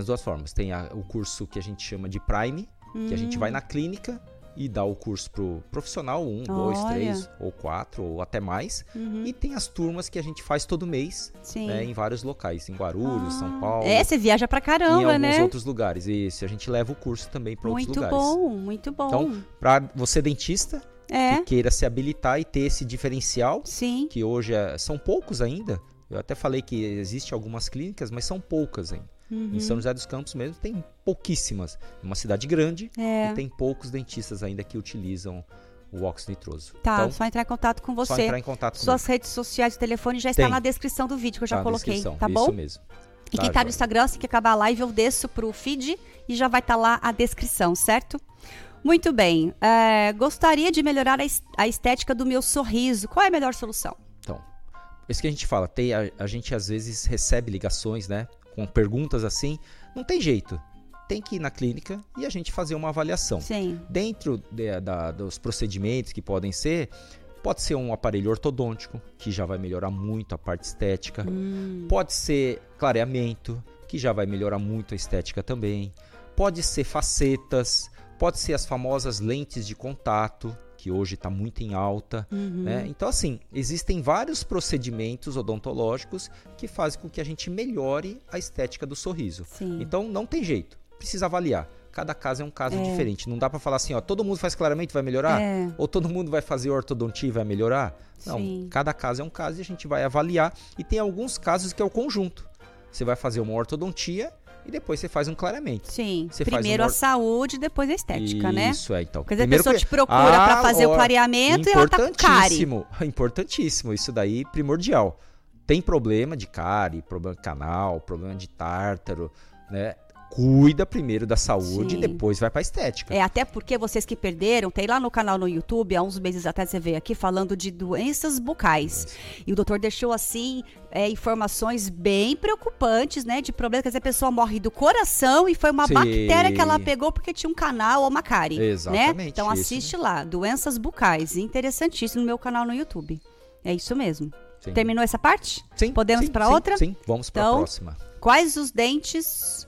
o curso que a gente chama de Prime, que a gente vai na clínica e dá o curso pro profissional, 1, 2, 3 ou 4 ou até mais. E tem as turmas que a gente faz todo mês, né, em vários locais, em Guarulhos, São Paulo. Você viaja pra caramba, né? Em alguns outros lugares. Isso, a gente leva o curso também para outros lugares. Muito bom. Então, para você dentista que queira se habilitar e ter esse diferencial, que hoje são poucos ainda. Eu até falei que existe algumas clínicas, mas são poucas ainda. Em São José dos Campos mesmo tem pouquíssimas. É uma cidade grande e tem poucos dentistas ainda que utilizam o óxido nitroso. Tá, então, só entrar em contato com você. Só entrar em contato comigo. Suas redes sociais e telefone já está na descrição do vídeo que eu já coloquei, tá bom? Isso mesmo. E quem tá no Instagram, assim que acabar a live, eu desço pro feed e já vai estar lá a descrição, certo? Muito bem. Gostaria de melhorar a estética do meu sorriso. Qual é a melhor solução? Então, isso que a gente fala, a gente às vezes recebe ligações, né? Com perguntas assim, não tem jeito. Tem que ir na clínica e a gente fazer uma avaliação. Sim. Dentro dos procedimentos que podem ser, pode ser um aparelho ortodôntico, que já vai melhorar muito a parte estética. Pode ser clareamento, que já vai melhorar muito a estética também. Pode ser facetas, pode ser as famosas lentes de contato, que hoje está muito em alta. Né? Então, assim, existem vários procedimentos odontológicos que fazem com que a gente melhore a estética do sorriso. Sim. Então, não tem jeito. Precisa avaliar. Cada caso é um caso diferente. Não dá para falar assim, ó, todo mundo faz clareamento e vai melhorar? Ou todo mundo vai fazer ortodontia e vai melhorar? Não, cada caso é um caso e a gente vai avaliar. E tem alguns casos que é o conjunto. Você vai fazer uma ortodontia e depois você faz um clareamento. Sim, primeiro a saúde, depois a estética, né? Isso, então. Quer dizer, a pessoa te procura para fazer o clareamento e ela tá com cárie. Importantíssimo, isso daí primordial. Tem problema de cárie, problema de canal, problema de tártaro, né? Cuida primeiro da saúde e depois vai pra estética. Até porque vocês que perderam, tem lá no canal no YouTube, há uns meses atrás você veio aqui falando de doenças bucais. E o doutor deixou assim, informações bem preocupantes, né? De problemas, quer dizer, a pessoa morre do coração e foi uma bactéria que ela pegou porque tinha um canal ou uma cárie. Exatamente. Né? Então assiste lá, doenças bucais, interessantíssimo no meu canal no YouTube. É isso mesmo. Sim. Terminou essa parte? Sim. Podemos para outra? Sim, vamos para a próxima. Quais os dentes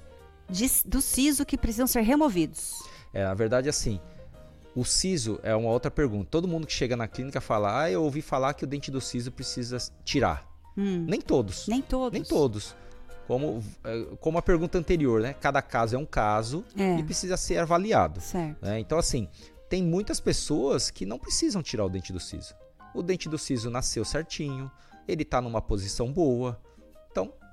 do siso que precisam ser removidos? Na verdade, assim, o siso é uma outra pergunta. Todo mundo que chega na clínica fala, eu ouvi falar que o dente do siso precisa tirar. Nem todos. Nem todos. Como a pergunta anterior, né? Cada caso é um caso e precisa ser avaliado. Certo. Né? Então, assim, tem muitas pessoas que não precisam tirar o dente do siso. O dente do siso nasceu certinho, ele está numa posição boa,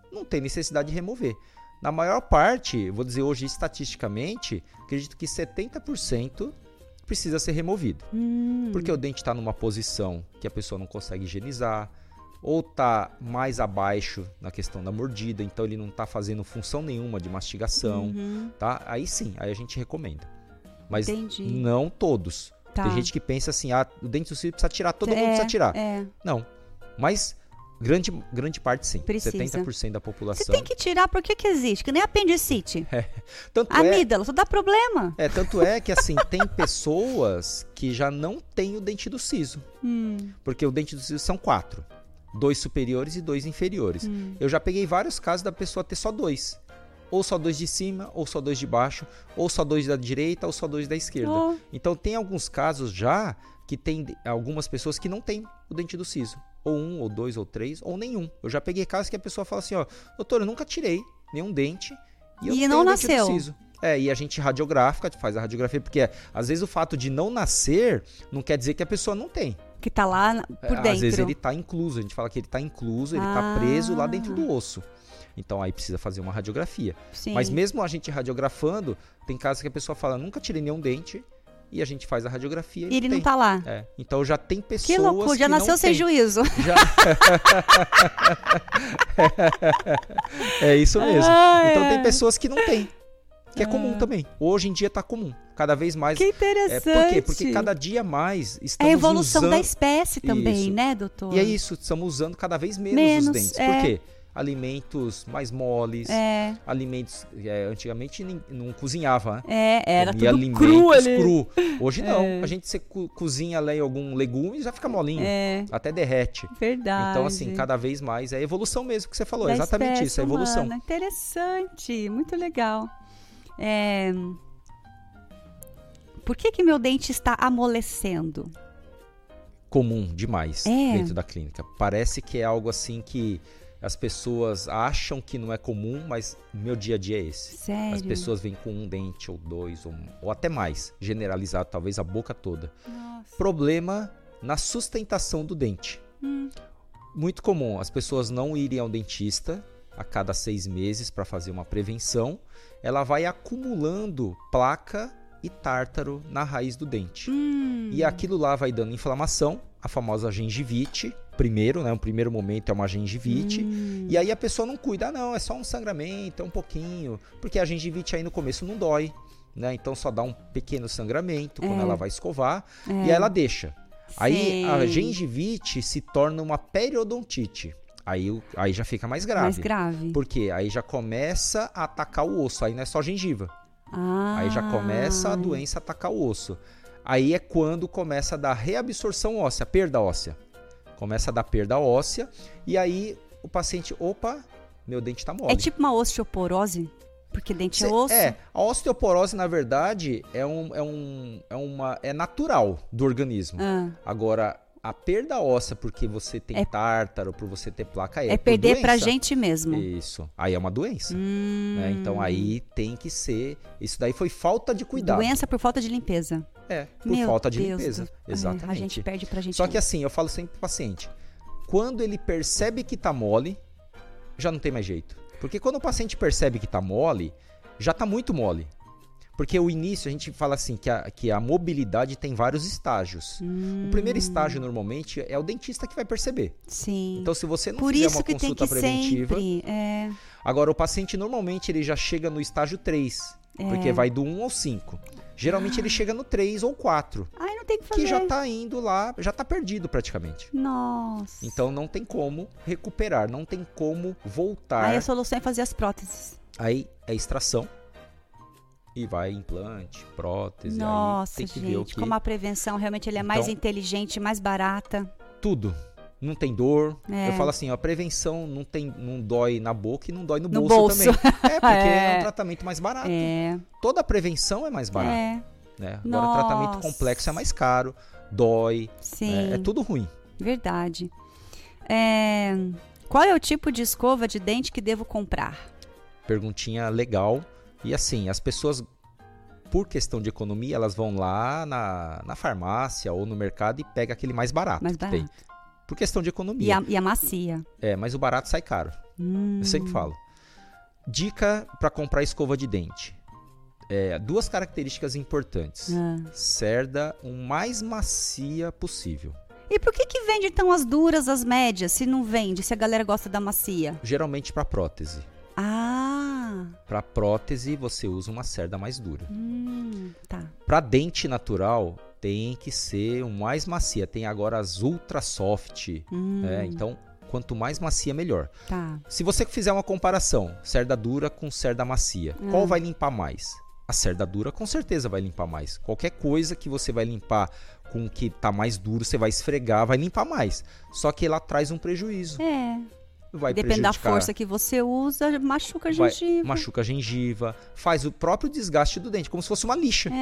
não tem necessidade de remover. Na maior parte, vou dizer hoje estatisticamente, acredito que 70% precisa ser removido. Porque o dente está numa posição que a pessoa não consegue higienizar, ou está mais abaixo na questão da mordida, então ele não está fazendo função nenhuma de mastigação, tá? Aí sim, aí a gente recomenda. Mas não todos. Tá. Tem gente que pensa assim, o dente do siso precisa tirar, todo mundo precisa tirar. Não, mas grande parte sim. Precisa. 70% da população. Você tem que tirar, por que existe? Que nem apendicite. Tanto Amígdala, só dá problema. Tanto é que assim, tem pessoas que já não têm o dente do siso. Porque o dente do siso são 4. 2 superiores e 2 inferiores. Eu já peguei vários casos da pessoa ter só 2. Ou só 2 de cima, ou só 2 de baixo, ou só 2 da direita, ou só 2 da esquerda. Então tem alguns casos já que tem algumas pessoas que não têm o dente do siso. Ou 1, ou 2, ou 3, ou nenhum. Eu já peguei casos que a pessoa fala assim, doutor, eu nunca tirei nenhum dente e eu não tenho nasceu. Dente do siso. E a gente faz a radiografia, porque às vezes o fato de não nascer não quer dizer que a pessoa não tem. Que tá lá por dentro. Às vezes ele tá incluso, a gente fala que ele tá incluso, ele tá preso lá dentro do osso. Então aí precisa fazer uma radiografia. Sim. Mas mesmo a gente radiografando, tem casos que a pessoa fala, nunca tirei nenhum dente, e a gente faz a radiografia e ele não tá lá. Então já tem pessoas que loucura, já nasceu sem juízo. É isso mesmo. Então tem pessoas que não tem. Que é comum também. Hoje em dia tá comum. Cada vez mais. Que interessante. Por quê? Porque cada dia mais estamos usando... É a evolução da espécie também, isso. né, doutor? E é isso, estamos usando cada vez menos os dentes. Por quê? Alimentos mais moles, alimentos... antigamente não cozinhava, né? Era comia tudo cru ali. Hoje não. A gente cozinha ali algum legume e já fica molinho. Até derrete. Verdade. Então, assim, cada vez mais é evolução mesmo que você falou. É exatamente isso, é evolução. Humana. Interessante, muito legal. Por que meu dente está amolecendo? Comum demais dentro da clínica. Parece que é algo assim que as pessoas acham que não é comum, mas o meu dia a dia é esse. Sério? As pessoas vêm com um dente ou 2 ou até mais, generalizado, talvez a boca toda. Nossa. Problema na sustentação do dente. Muito comum as pessoas não irem ao dentista a cada 6 meses para fazer uma prevenção. Ela vai acumulando placa e tártaro na raiz do dente. E aquilo lá vai dando inflamação, a famosa gengivite. Primeiro, né? O primeiro momento é uma gengivite. E aí a pessoa não cuida, não, é só um sangramento, é um pouquinho. Porque a gengivite aí no começo não dói, né? Então só dá um pequeno sangramento quando ela vai escovar. E aí ela deixa. Aí a gengivite se torna uma periodontite. Aí já fica mais grave. Mais grave. Porque aí já começa a atacar o osso. Aí não é só gengiva. Aí já começa a doença a atacar o osso. Aí é quando começa a dar reabsorção óssea, perda óssea. Começa a dar perda óssea. E aí o paciente, meu dente tá mole. É tipo uma osteoporose? Porque dente é osso? A osteoporose, na verdade, é natural do organismo. Agora, a perda óssea, porque você tem tártaro, por você ter placa, é perder doença. Pra gente mesmo. Isso. Aí é uma doença. Né? Então aí tem que ser... Isso daí foi falta de cuidado. Doença por falta de limpeza. Por falta de limpeza. Exatamente. A gente perde pra gente. Só que assim, eu falo sempre pro paciente, quando ele percebe que tá mole, já não tem mais jeito. Porque quando o paciente percebe que tá mole, já tá muito mole. Porque o início, a gente fala assim, que a mobilidade tem vários estágios. O primeiro estágio, normalmente, é o dentista que vai perceber. Sim. Então, se você não fizer uma consulta preventiva... Sempre, Agora, o paciente, normalmente, ele já chega no estágio 3. Porque vai do 1 ao 5. Geralmente, ele chega no 3 ou 4. Ai, não tem que fazer. Que já tá indo lá, já tá perdido praticamente. Nossa. Então, não tem como recuperar, não tem como voltar. Aí a solução é fazer as próteses. Aí é extração. E vai implante, prótese. Nossa, aí tem que gente, ver o que... como a prevenção realmente é mais inteligente, mais barata. Tudo. Não tem dor. Eu falo assim, a prevenção não dói na boca e não dói no bolso também. Porque é um tratamento mais barato. Toda a prevenção é mais barata. Né? Agora o tratamento complexo é mais caro, dói. Sim. É tudo ruim. Verdade. Qual é o tipo de escova de dente que devo comprar? Perguntinha legal. E assim, as pessoas, por questão de economia, elas vão lá na farmácia ou no mercado e pegam aquele mais barato. Mais barato. Tem. Por questão de economia. E a macia. Mas o barato sai caro. Eu sempre falo. Dica para comprar escova de dente. 2 características importantes. Cerda o mais macia possível. E por que vende então as duras, as médias, se não vende, se a galera gosta da macia? Geralmente para prótese. Para prótese você usa uma cerda mais dura. Tá. Para dente natural tem que ser o mais macia. Tem agora as ultra soft. Então quanto mais macia melhor. Tá. Se você fizer uma comparação, cerda dura com cerda macia, qual vai limpar mais? A cerda dura com certeza vai limpar mais. Qualquer coisa que você vai limpar com o que tá mais duro, você vai esfregar, vai limpar mais. Só que ela traz um prejuízo. Vai depende da força que você usa, machuca a gengiva. Machuca a gengiva, faz o próprio desgaste do dente, como se fosse uma lixa.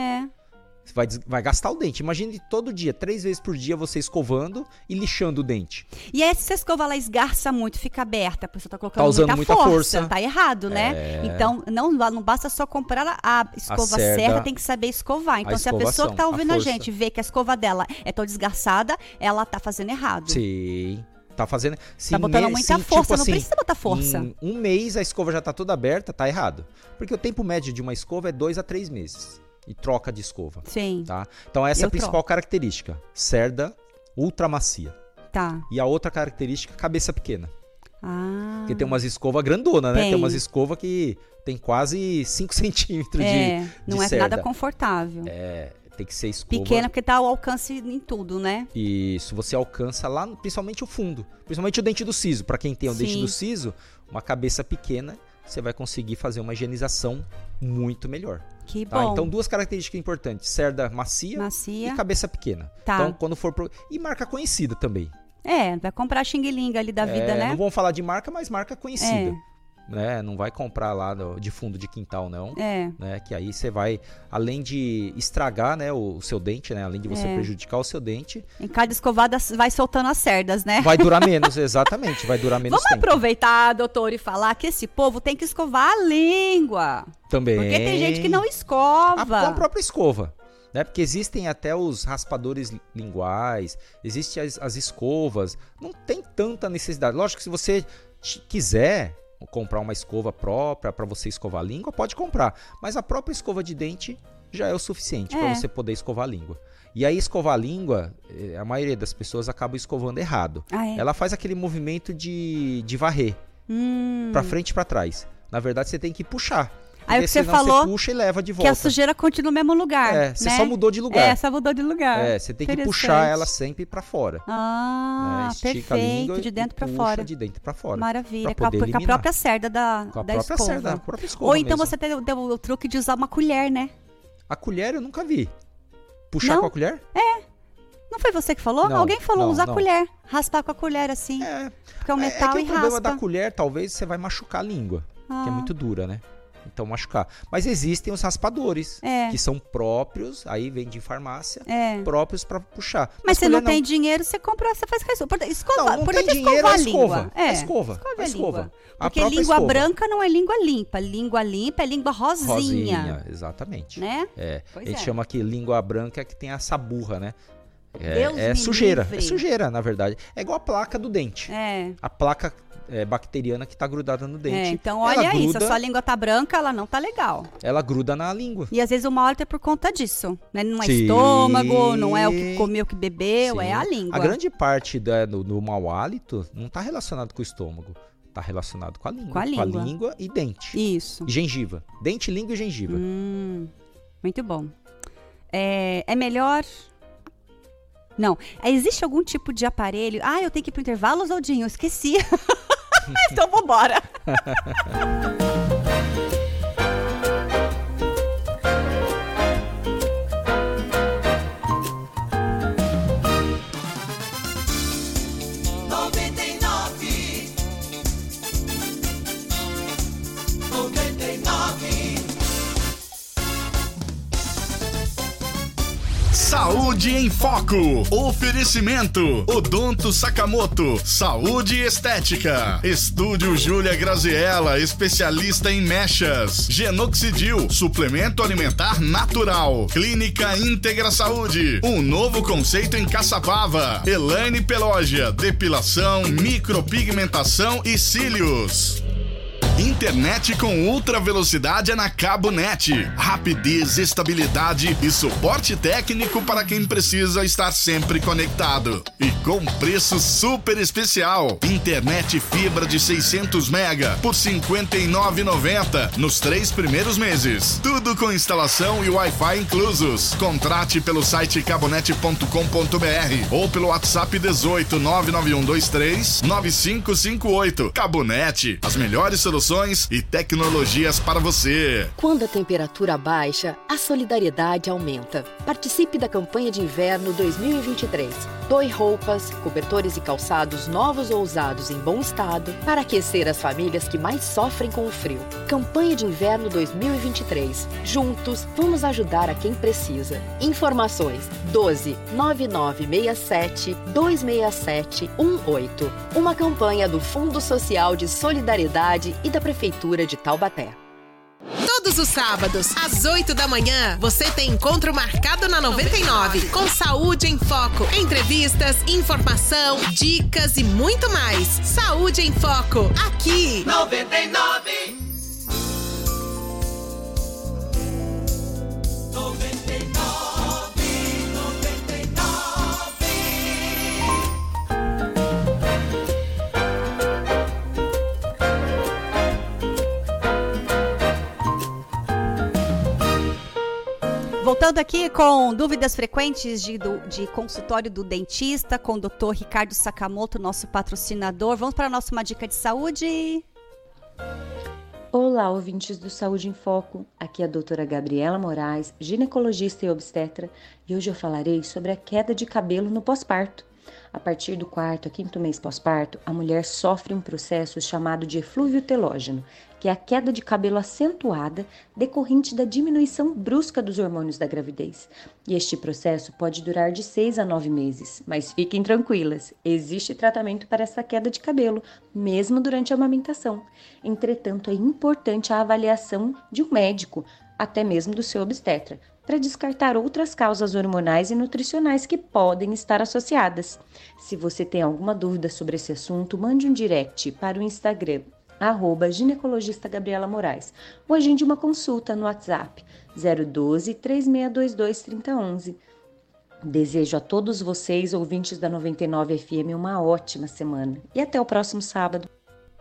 Vai gastar o dente. Imagine todo dia, 3 vezes por dia, você escovando e lixando o dente. E aí, se a escova ela esgarça muito, fica aberta, a pessoa tá colocando usando muita força. Tá errado, né? Então, não basta só comprar a escova certa, tem que saber escovar. Então, se a pessoa que tá ouvindo a gente vê que a escova dela é tão desgarçada, ela tá fazendo errado. Sim. Tá fazendo. Tá botando muita força, não precisa botar força. Em um mês a escova já tá toda aberta, tá errado. Porque o tempo médio de uma escova é 2 a 3 meses. E troca de escova. Sim. Tá? Então essa é a principal característica. Cerda ultra macia. Tá. E a outra característica, cabeça pequena. Porque tem umas escovas grandona, né? Tem umas escovas que tem quase 5 centímetros de não é cerda. Nada confortável. Tem que ser escova... Pequena porque tá ao alcance em tudo, né? Isso, você alcança lá, principalmente o fundo. Principalmente o dente do siso. Para quem tem o dente do siso, uma cabeça pequena, você vai conseguir fazer uma higienização muito melhor. Que bom. Então, 2 características importantes. Cerda macia e cabeça pequena. Tá. Então, quando for... E marca conhecida também. Vai comprar xing-ling ali da vida, né? Não vamos falar de marca, mas marca conhecida. Né? Não vai comprar lá de fundo de quintal, não. Né? Que aí você vai, além de estragar, né, o seu dente, né? Além de você prejudicar o seu dente. Em cada escovada vai soltando as cerdas, né? Vai durar menos, exatamente. Vai durar menos tempo. Vamos aproveitar, doutor, e falar que esse povo tem que escovar a língua. Também. Porque tem gente que não escova. Com a própria escova. Né? Porque existem até os raspadores linguais, existem as escovas. Não tem tanta necessidade. Lógico que se você quiser comprar uma escova própria para você escovar a língua, pode comprar. Mas a própria escova de dente já é o suficiente para você poder escovar a língua. E aí escovar a língua, a maioria das pessoas acaba escovando errado. Ela faz aquele movimento de varrer para frente e para trás. Na verdade, você tem que puxar. Aí o que você falou, você puxa e leva de volta. Que a sujeira continua no mesmo lugar. Você só mudou de lugar. Só mudou de lugar. Você tem que puxar ela sempre para fora. Perfeito, a língua de dentro para puxa fora. de dentro para fora. Maravilha, com a própria cerda da escova. Da própria escova. Ou então mesmo. você tem o truque de usar uma colher, né? A colher eu nunca vi. Puxar com a colher? Não foi você que falou? Não, Alguém falou usar a colher. Raspar com a colher assim. Porque é o metal que e o problema raspa. da colher, talvez você vai machucar a língua. Que é muito dura, né? Então machucar. Mas existem os raspadores, que são próprios, aí vem de farmácia, próprios para puxar. Mas você não tem dinheiro, você compra, você faz escova. Não tem dinheiro, a língua. Escova. Porque língua branca não é língua limpa. Língua limpa é língua rosinha. Exatamente. Né? A gente chama aqui língua branca que tem essa burra, né? Deus é me sujeira. livre. É sujeira, na verdade. É igual a placa do dente. A placa bacteriana que tá grudada no dente. Então olha isso, a sua língua tá branca, ela não tá legal. Ela gruda na língua. E às vezes o mal é por conta disso, né? Não é estômago, não é o que comeu, o que bebeu, é a língua. A grande parte do mau hálito não tá relacionado com o estômago, tá relacionado com a língua. Com a língua e dente. Isso. E gengiva. Dente, língua e gengiva. Muito bom. É melhor... Não, existe algum tipo de aparelho... eu tenho que ir pro intervalo, Oswaldinho, eu esqueci. Então vambora. Saúde em Foco. Oferecimento. Odonto Sakamoto. Saúde e estética. Estúdio Júlia Graziella, especialista em mechas. Genoxidil, suplemento alimentar natural. Clínica Íntegra Saúde. Um novo conceito em Caçapava. Elaine Pelógia, depilação, micropigmentação e cílios. Internet com ultra velocidade é na CaboNet. Rapidez, estabilidade e suporte técnico para quem precisa estar sempre conectado. E com preço super especial. Internet fibra de 600 mega por R$ 59,90 nos 3 primeiros meses. Tudo com instalação e Wi-Fi inclusos. Contrate pelo site cabonet.com.br ou pelo WhatsApp 18 99123 9558. CaboNet, as melhores soluções e tecnologias para você. Quando a temperatura baixa, a solidariedade aumenta. Participe da campanha de inverno 2023. Doe roupas, cobertores e calçados novos ou usados em bom estado para aquecer as famílias que mais sofrem com o frio. Campanha de inverno 2023. Juntos, vamos ajudar a quem precisa. Informações 12 9967 267 18. Uma campanha do Fundo Social de Solidariedade e da Prefeitura de Taubaté. Todos os sábados, às 8 da manhã, você tem encontro marcado na 99, com Saúde em Foco. Entrevistas, informação, dicas e muito mais. Saúde em Foco, aqui. 99. Voltando aqui com dúvidas frequentes de consultório do dentista, com o Dr. Ricardo Sakamoto, nosso patrocinador. Vamos para a nossa uma dica de saúde. Olá, ouvintes do Saúde em Foco. Aqui é a doutora Gabriela Moraes, ginecologista e obstetra, e hoje eu falarei sobre a queda de cabelo no pós-parto. A partir do 4º a 5º mês pós-parto, a mulher sofre um processo chamado de eflúvio telógeno, que é a queda de cabelo acentuada decorrente da diminuição brusca dos hormônios da gravidez. E este processo pode durar de 6 a 9 meses, mas fiquem tranquilas, existe tratamento para essa queda de cabelo, mesmo durante a amamentação. Entretanto, é importante a avaliação de um médico, até mesmo do seu obstetra, para descartar outras causas hormonais e nutricionais que podem estar associadas. Se você tem alguma dúvida sobre esse assunto, mande um direct para o Instagram, @ginecologista Gabriela Moraes, ou agende uma consulta no WhatsApp 012 3622 3011. Desejo a todos vocês, ouvintes da 99 FM, uma ótima semana e até o próximo sábado.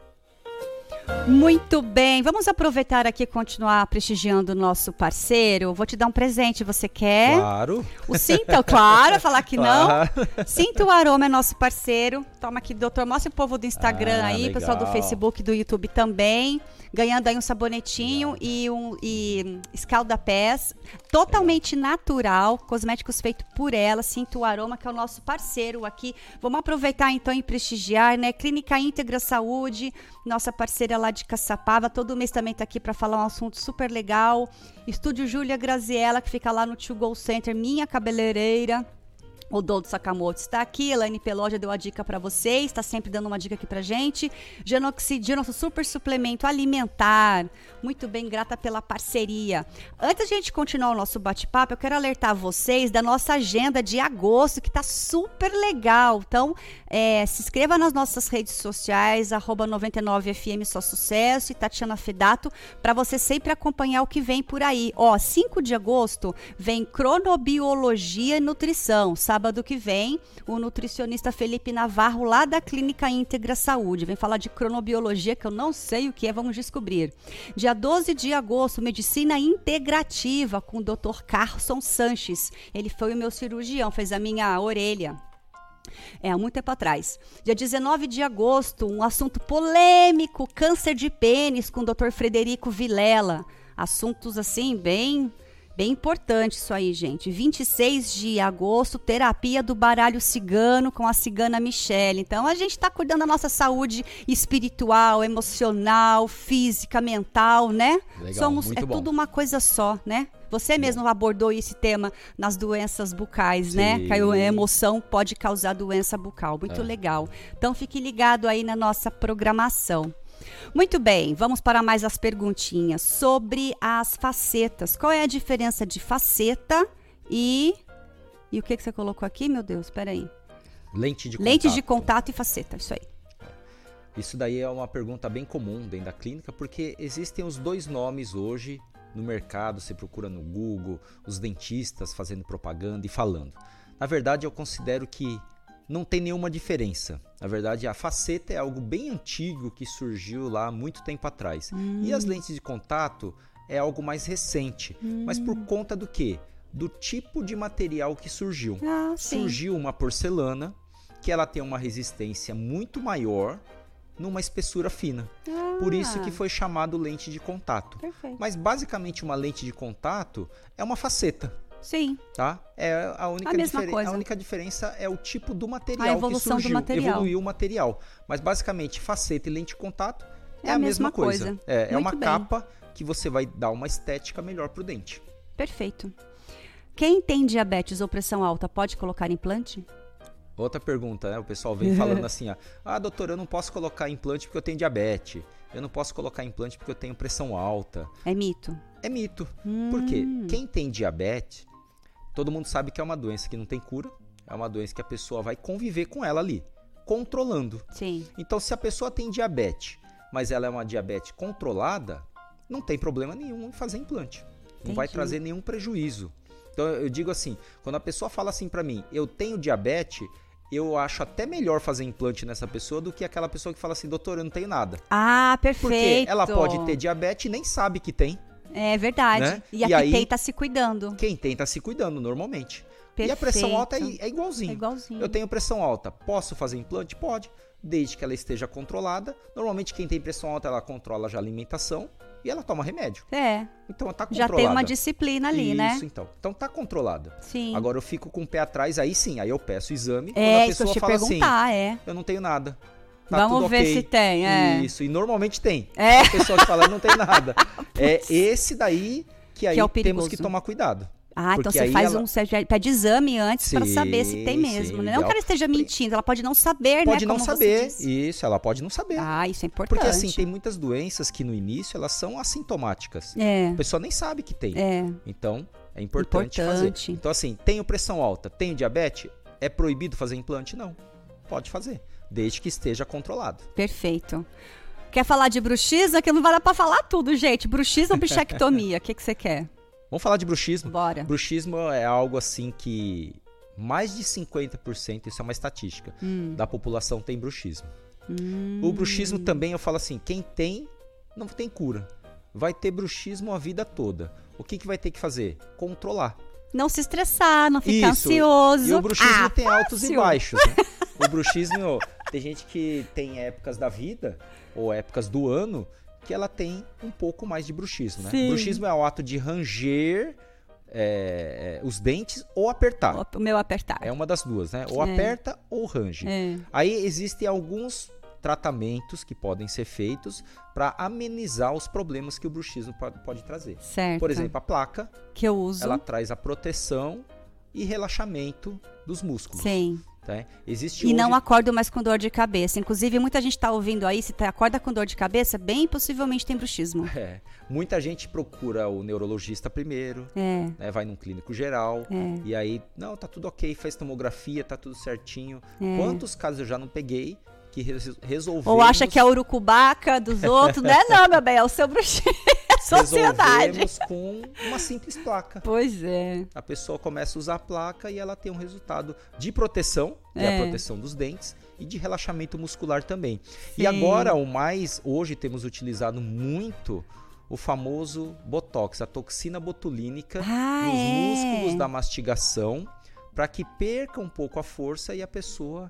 Muito bem, vamos aproveitar aqui e continuar prestigiando o nosso parceiro. Vou te dar um presente, você quer? Claro. O Sinta, claro, falar que Claro. não. Sinta o Aroma é nosso parceiro. Toma aqui, doutor, mostra o povo do Instagram aí, legal. pessoal do Facebook, do YouTube também. Ganhando aí um sabonetinho e escalda-pés. Totalmente natural, cosméticos feitos por ela. Sinta o Aroma, que é o nosso parceiro aqui. Vamos aproveitar então e prestigiar, né? Clínica Íntegra Saúde, nossa parceira lá de Caçapava. Todo mês também tá aqui para falar um assunto super legal. Estúdio Júlia Graziella, que fica lá no Tio Go Center, minha cabeleireira. O Odonto Sakamoto está aqui, Elaine Pelógia deu a dica para vocês, está sempre dando uma dica aqui pra gente. Genoxidil, nosso super suplemento alimentar. Muito bem, grata pela parceria. Antes de a gente continuar o nosso bate-papo, eu quero alertar vocês da nossa agenda de agosto, que tá super legal. Então, se inscreva nas nossas redes sociais, @99FM Só Sucesso e Tatiana Fedato, para você sempre acompanhar o que vem por aí. 5 de agosto vem Cronobiologia e Nutrição. Sábado que vem, o nutricionista Felipe Navarro, lá da Clínica Íntegra Saúde, vem falar de cronobiologia, que eu não sei o que é, vamos descobrir. Dia 12 de agosto, Medicina Integrativa, com o Dr. Carson Sanches. Ele foi o meu cirurgião, fez a minha orelha. Há muito tempo atrás. Dia 19 de agosto, um assunto polêmico, câncer de pênis, com o Dr. Frederico Vilela. Assuntos assim, bem Bem importante isso aí, gente. 26 de agosto, terapia do baralho cigano com a cigana Michele. Então, a gente está cuidando da nossa saúde espiritual, emocional, física, mental, né? Legal, muito bom. Tudo uma coisa só, né? Você mesmo abordou esse tema nas doenças bucais, né? Que a emoção pode causar doença bucal. Muito legal. Então, fique ligado aí na nossa programação. Muito bem, vamos para mais as perguntinhas sobre as facetas. Qual é a diferença de faceta e o que você colocou aqui, meu Deus? Espera aí. Lente de contato. Lente de contato e faceta, isso aí. Isso daí é uma pergunta bem comum dentro da clínica, porque existem os dois nomes hoje no mercado, você procura no Google, os dentistas fazendo propaganda e falando. Na verdade, eu considero que não tem nenhuma diferença. Na verdade, a faceta é algo bem antigo que surgiu lá há muito tempo atrás. E as lentes de contato é algo mais recente. Mas por conta do quê? Do tipo de material que surgiu. Surgiu uma porcelana que ela tem uma resistência muito maior numa espessura fina. Por isso que foi chamado lente de contato. Perfeito. Mas basicamente uma lente de contato é uma faceta. Sim. Tá? É a única coisa. A única diferença é o tipo do material a evolução que surgiu, do material. Evoluiu o material. Mas basicamente faceta e lente de contato é a mesma coisa. É uma bem. capa que você vai dar uma estética melhor pro dente. Perfeito. Quem tem diabetes ou pressão alta pode colocar implante? Outra pergunta, né? O pessoal vem falando assim, doutor, eu não posso colocar implante porque eu tenho diabetes. Eu não posso colocar implante porque eu tenho pressão alta. É mito? É mito. Por quê? Quem tem diabetes, todo mundo sabe que é uma doença que não tem cura. É uma doença que a pessoa vai conviver com ela ali, controlando. Sim. Então, se a pessoa tem diabetes, mas ela é uma diabetes controlada, não tem problema nenhum em fazer implante. Não vai trazer nenhum prejuízo. Então, eu digo assim, quando a pessoa fala assim pra mim, eu tenho diabetes, eu acho até melhor fazer implante nessa pessoa do que aquela pessoa que fala assim, doutor, eu não tenho nada. Perfeito. Porque ela pode ter diabetes e nem sabe que tem. É verdade. Né? E a que tem tá se cuidando. Quem tem tá se cuidando normalmente. Perfeito. E a pressão alta é igualzinho. É igualzinho. Eu tenho pressão alta, posso fazer implante? Pode, desde que ela esteja controlada. Normalmente quem tem pressão alta, ela controla já a alimentação e ela toma remédio. Então tá controlada. Já tem uma disciplina ali, né? Isso, então. Então tá controlada. Sim. Agora eu fico com o pé atrás, aí sim, aí eu peço o exame. Quando a pessoa fala assim, eu não tenho nada. Tá Vamos tudo ver okay. se tem, Isso, e normalmente tem. A pessoa que fala, eu não tenho nada. É esse daí que aí é temos que tomar cuidado. Então você faz você pede exame antes para saber se tem mesmo. Não que ela esteja mentindo, ela pode não saber, pode né? Não saber, isso, ela pode não saber. Isso é importante. Porque assim, tem muitas doenças que no início elas são assintomáticas. A pessoa nem sabe que tem. Então, é importante fazer. Então assim, tenho pressão alta, tenho diabetes, é proibido fazer implante? Não, pode fazer, desde que esteja controlado. Perfeito. Quer falar de bruxismo? Que não vai dar para falar tudo, gente. Bruxismo ou bichectomia? O que você quer? Vamos falar de bruxismo? Bora. Bruxismo é algo assim que mais de 50%, isso é uma estatística, da população tem bruxismo. O bruxismo também, eu falo assim, quem tem, não tem cura. Vai ter bruxismo a vida toda. O que vai ter que fazer? Controlar. Não se estressar, não ficar ansioso. E o bruxismo tem altos e baixos, né? O bruxismo, tem gente que tem épocas da vida, ou épocas do ano, que ela tem um pouco mais de bruxismo, né? Sim. Bruxismo é o ato de ranger os dentes ou apertar. O meu apertar. É uma das duas, né? Ou aperta ou range. Aí existem alguns tratamentos que podem ser feitos para amenizar os problemas que o bruxismo pode trazer. Certo. Por exemplo, a placa, que eu uso, ela traz a proteção e relaxamento dos músculos. Sim. Existe e hoje... não acordo mais com dor de cabeça. Inclusive, muita gente está ouvindo aí, se acorda com dor de cabeça, bem possivelmente tem bruxismo. Muita gente procura o neurologista primeiro, né, vai num clínico geral, e aí, não, tá tudo ok, fez tomografia, tá tudo certinho. Quantos casos eu já não peguei que resolvemos... Ou acha que é a urucubaca dos outros, né? Não, meu bem, é o seu bruxismo. Sociedade. Resolvemos com uma simples placa. Pois é. A pessoa começa a usar a placa e ela tem um resultado de proteção, que é a proteção dos dentes, e de relaxamento muscular também. Sim. E agora, hoje temos utilizado muito o famoso Botox, a toxina botulínica nos músculos da mastigação, para que perca um pouco a força e a pessoa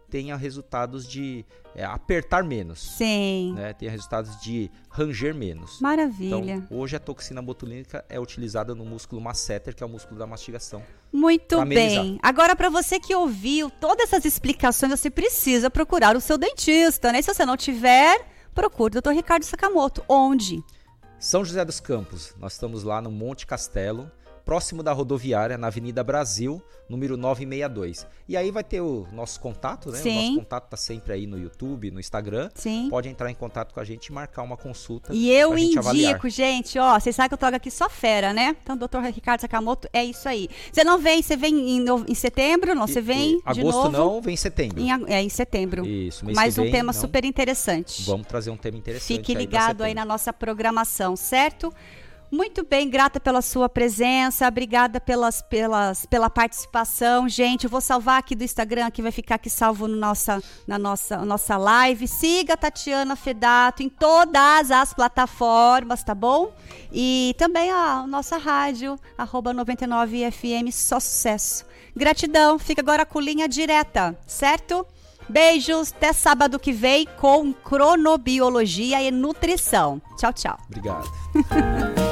tenha resultados de apertar menos. Sim. Né? Tenha resultados de ranger menos. Maravilha. Então, hoje a toxina botulínica é utilizada no músculo masseter, que é o músculo da mastigação. Muito bem. Agora, para você que ouviu todas essas explicações, você precisa procurar o seu dentista, né? Se você não tiver, procure o Dr. Ricardo Sakamoto. Onde? São José dos Campos. Nós estamos lá no Monte Castelo, próximo da rodoviária, na Avenida Brasil, número 962. E aí vai ter o nosso contato, né? Sim. O nosso contato está sempre aí no YouTube, no Instagram. Sim. Pode entrar em contato com a gente e marcar uma consulta. E eu pra gente indico, avaliar. gente, ó, vocês sabem que eu trago aqui só fera, né? Então, Dr. Ricardo Sakamoto, é isso aí. Você não vem, você vem em setembro? Não, você vem de novo? Agosto não, vem em setembro. Em setembro. Isso, mês Mais que um vem, tema não. super interessante. Vamos trazer um tema interessante. Fique aí ligado aí na nossa programação, certo? Muito bem, grata pela sua presença, obrigada pela participação. Gente, eu vou salvar aqui do Instagram, que vai ficar aqui salvo na nossa live. Siga a Tatiana Fedato em todas as plataformas, tá bom? E também a nossa rádio, @99FM, só sucesso. Gratidão, fica agora com linha direta, certo? Beijos, até sábado que vem com cronobiologia e nutrição. Tchau, tchau. Obrigado.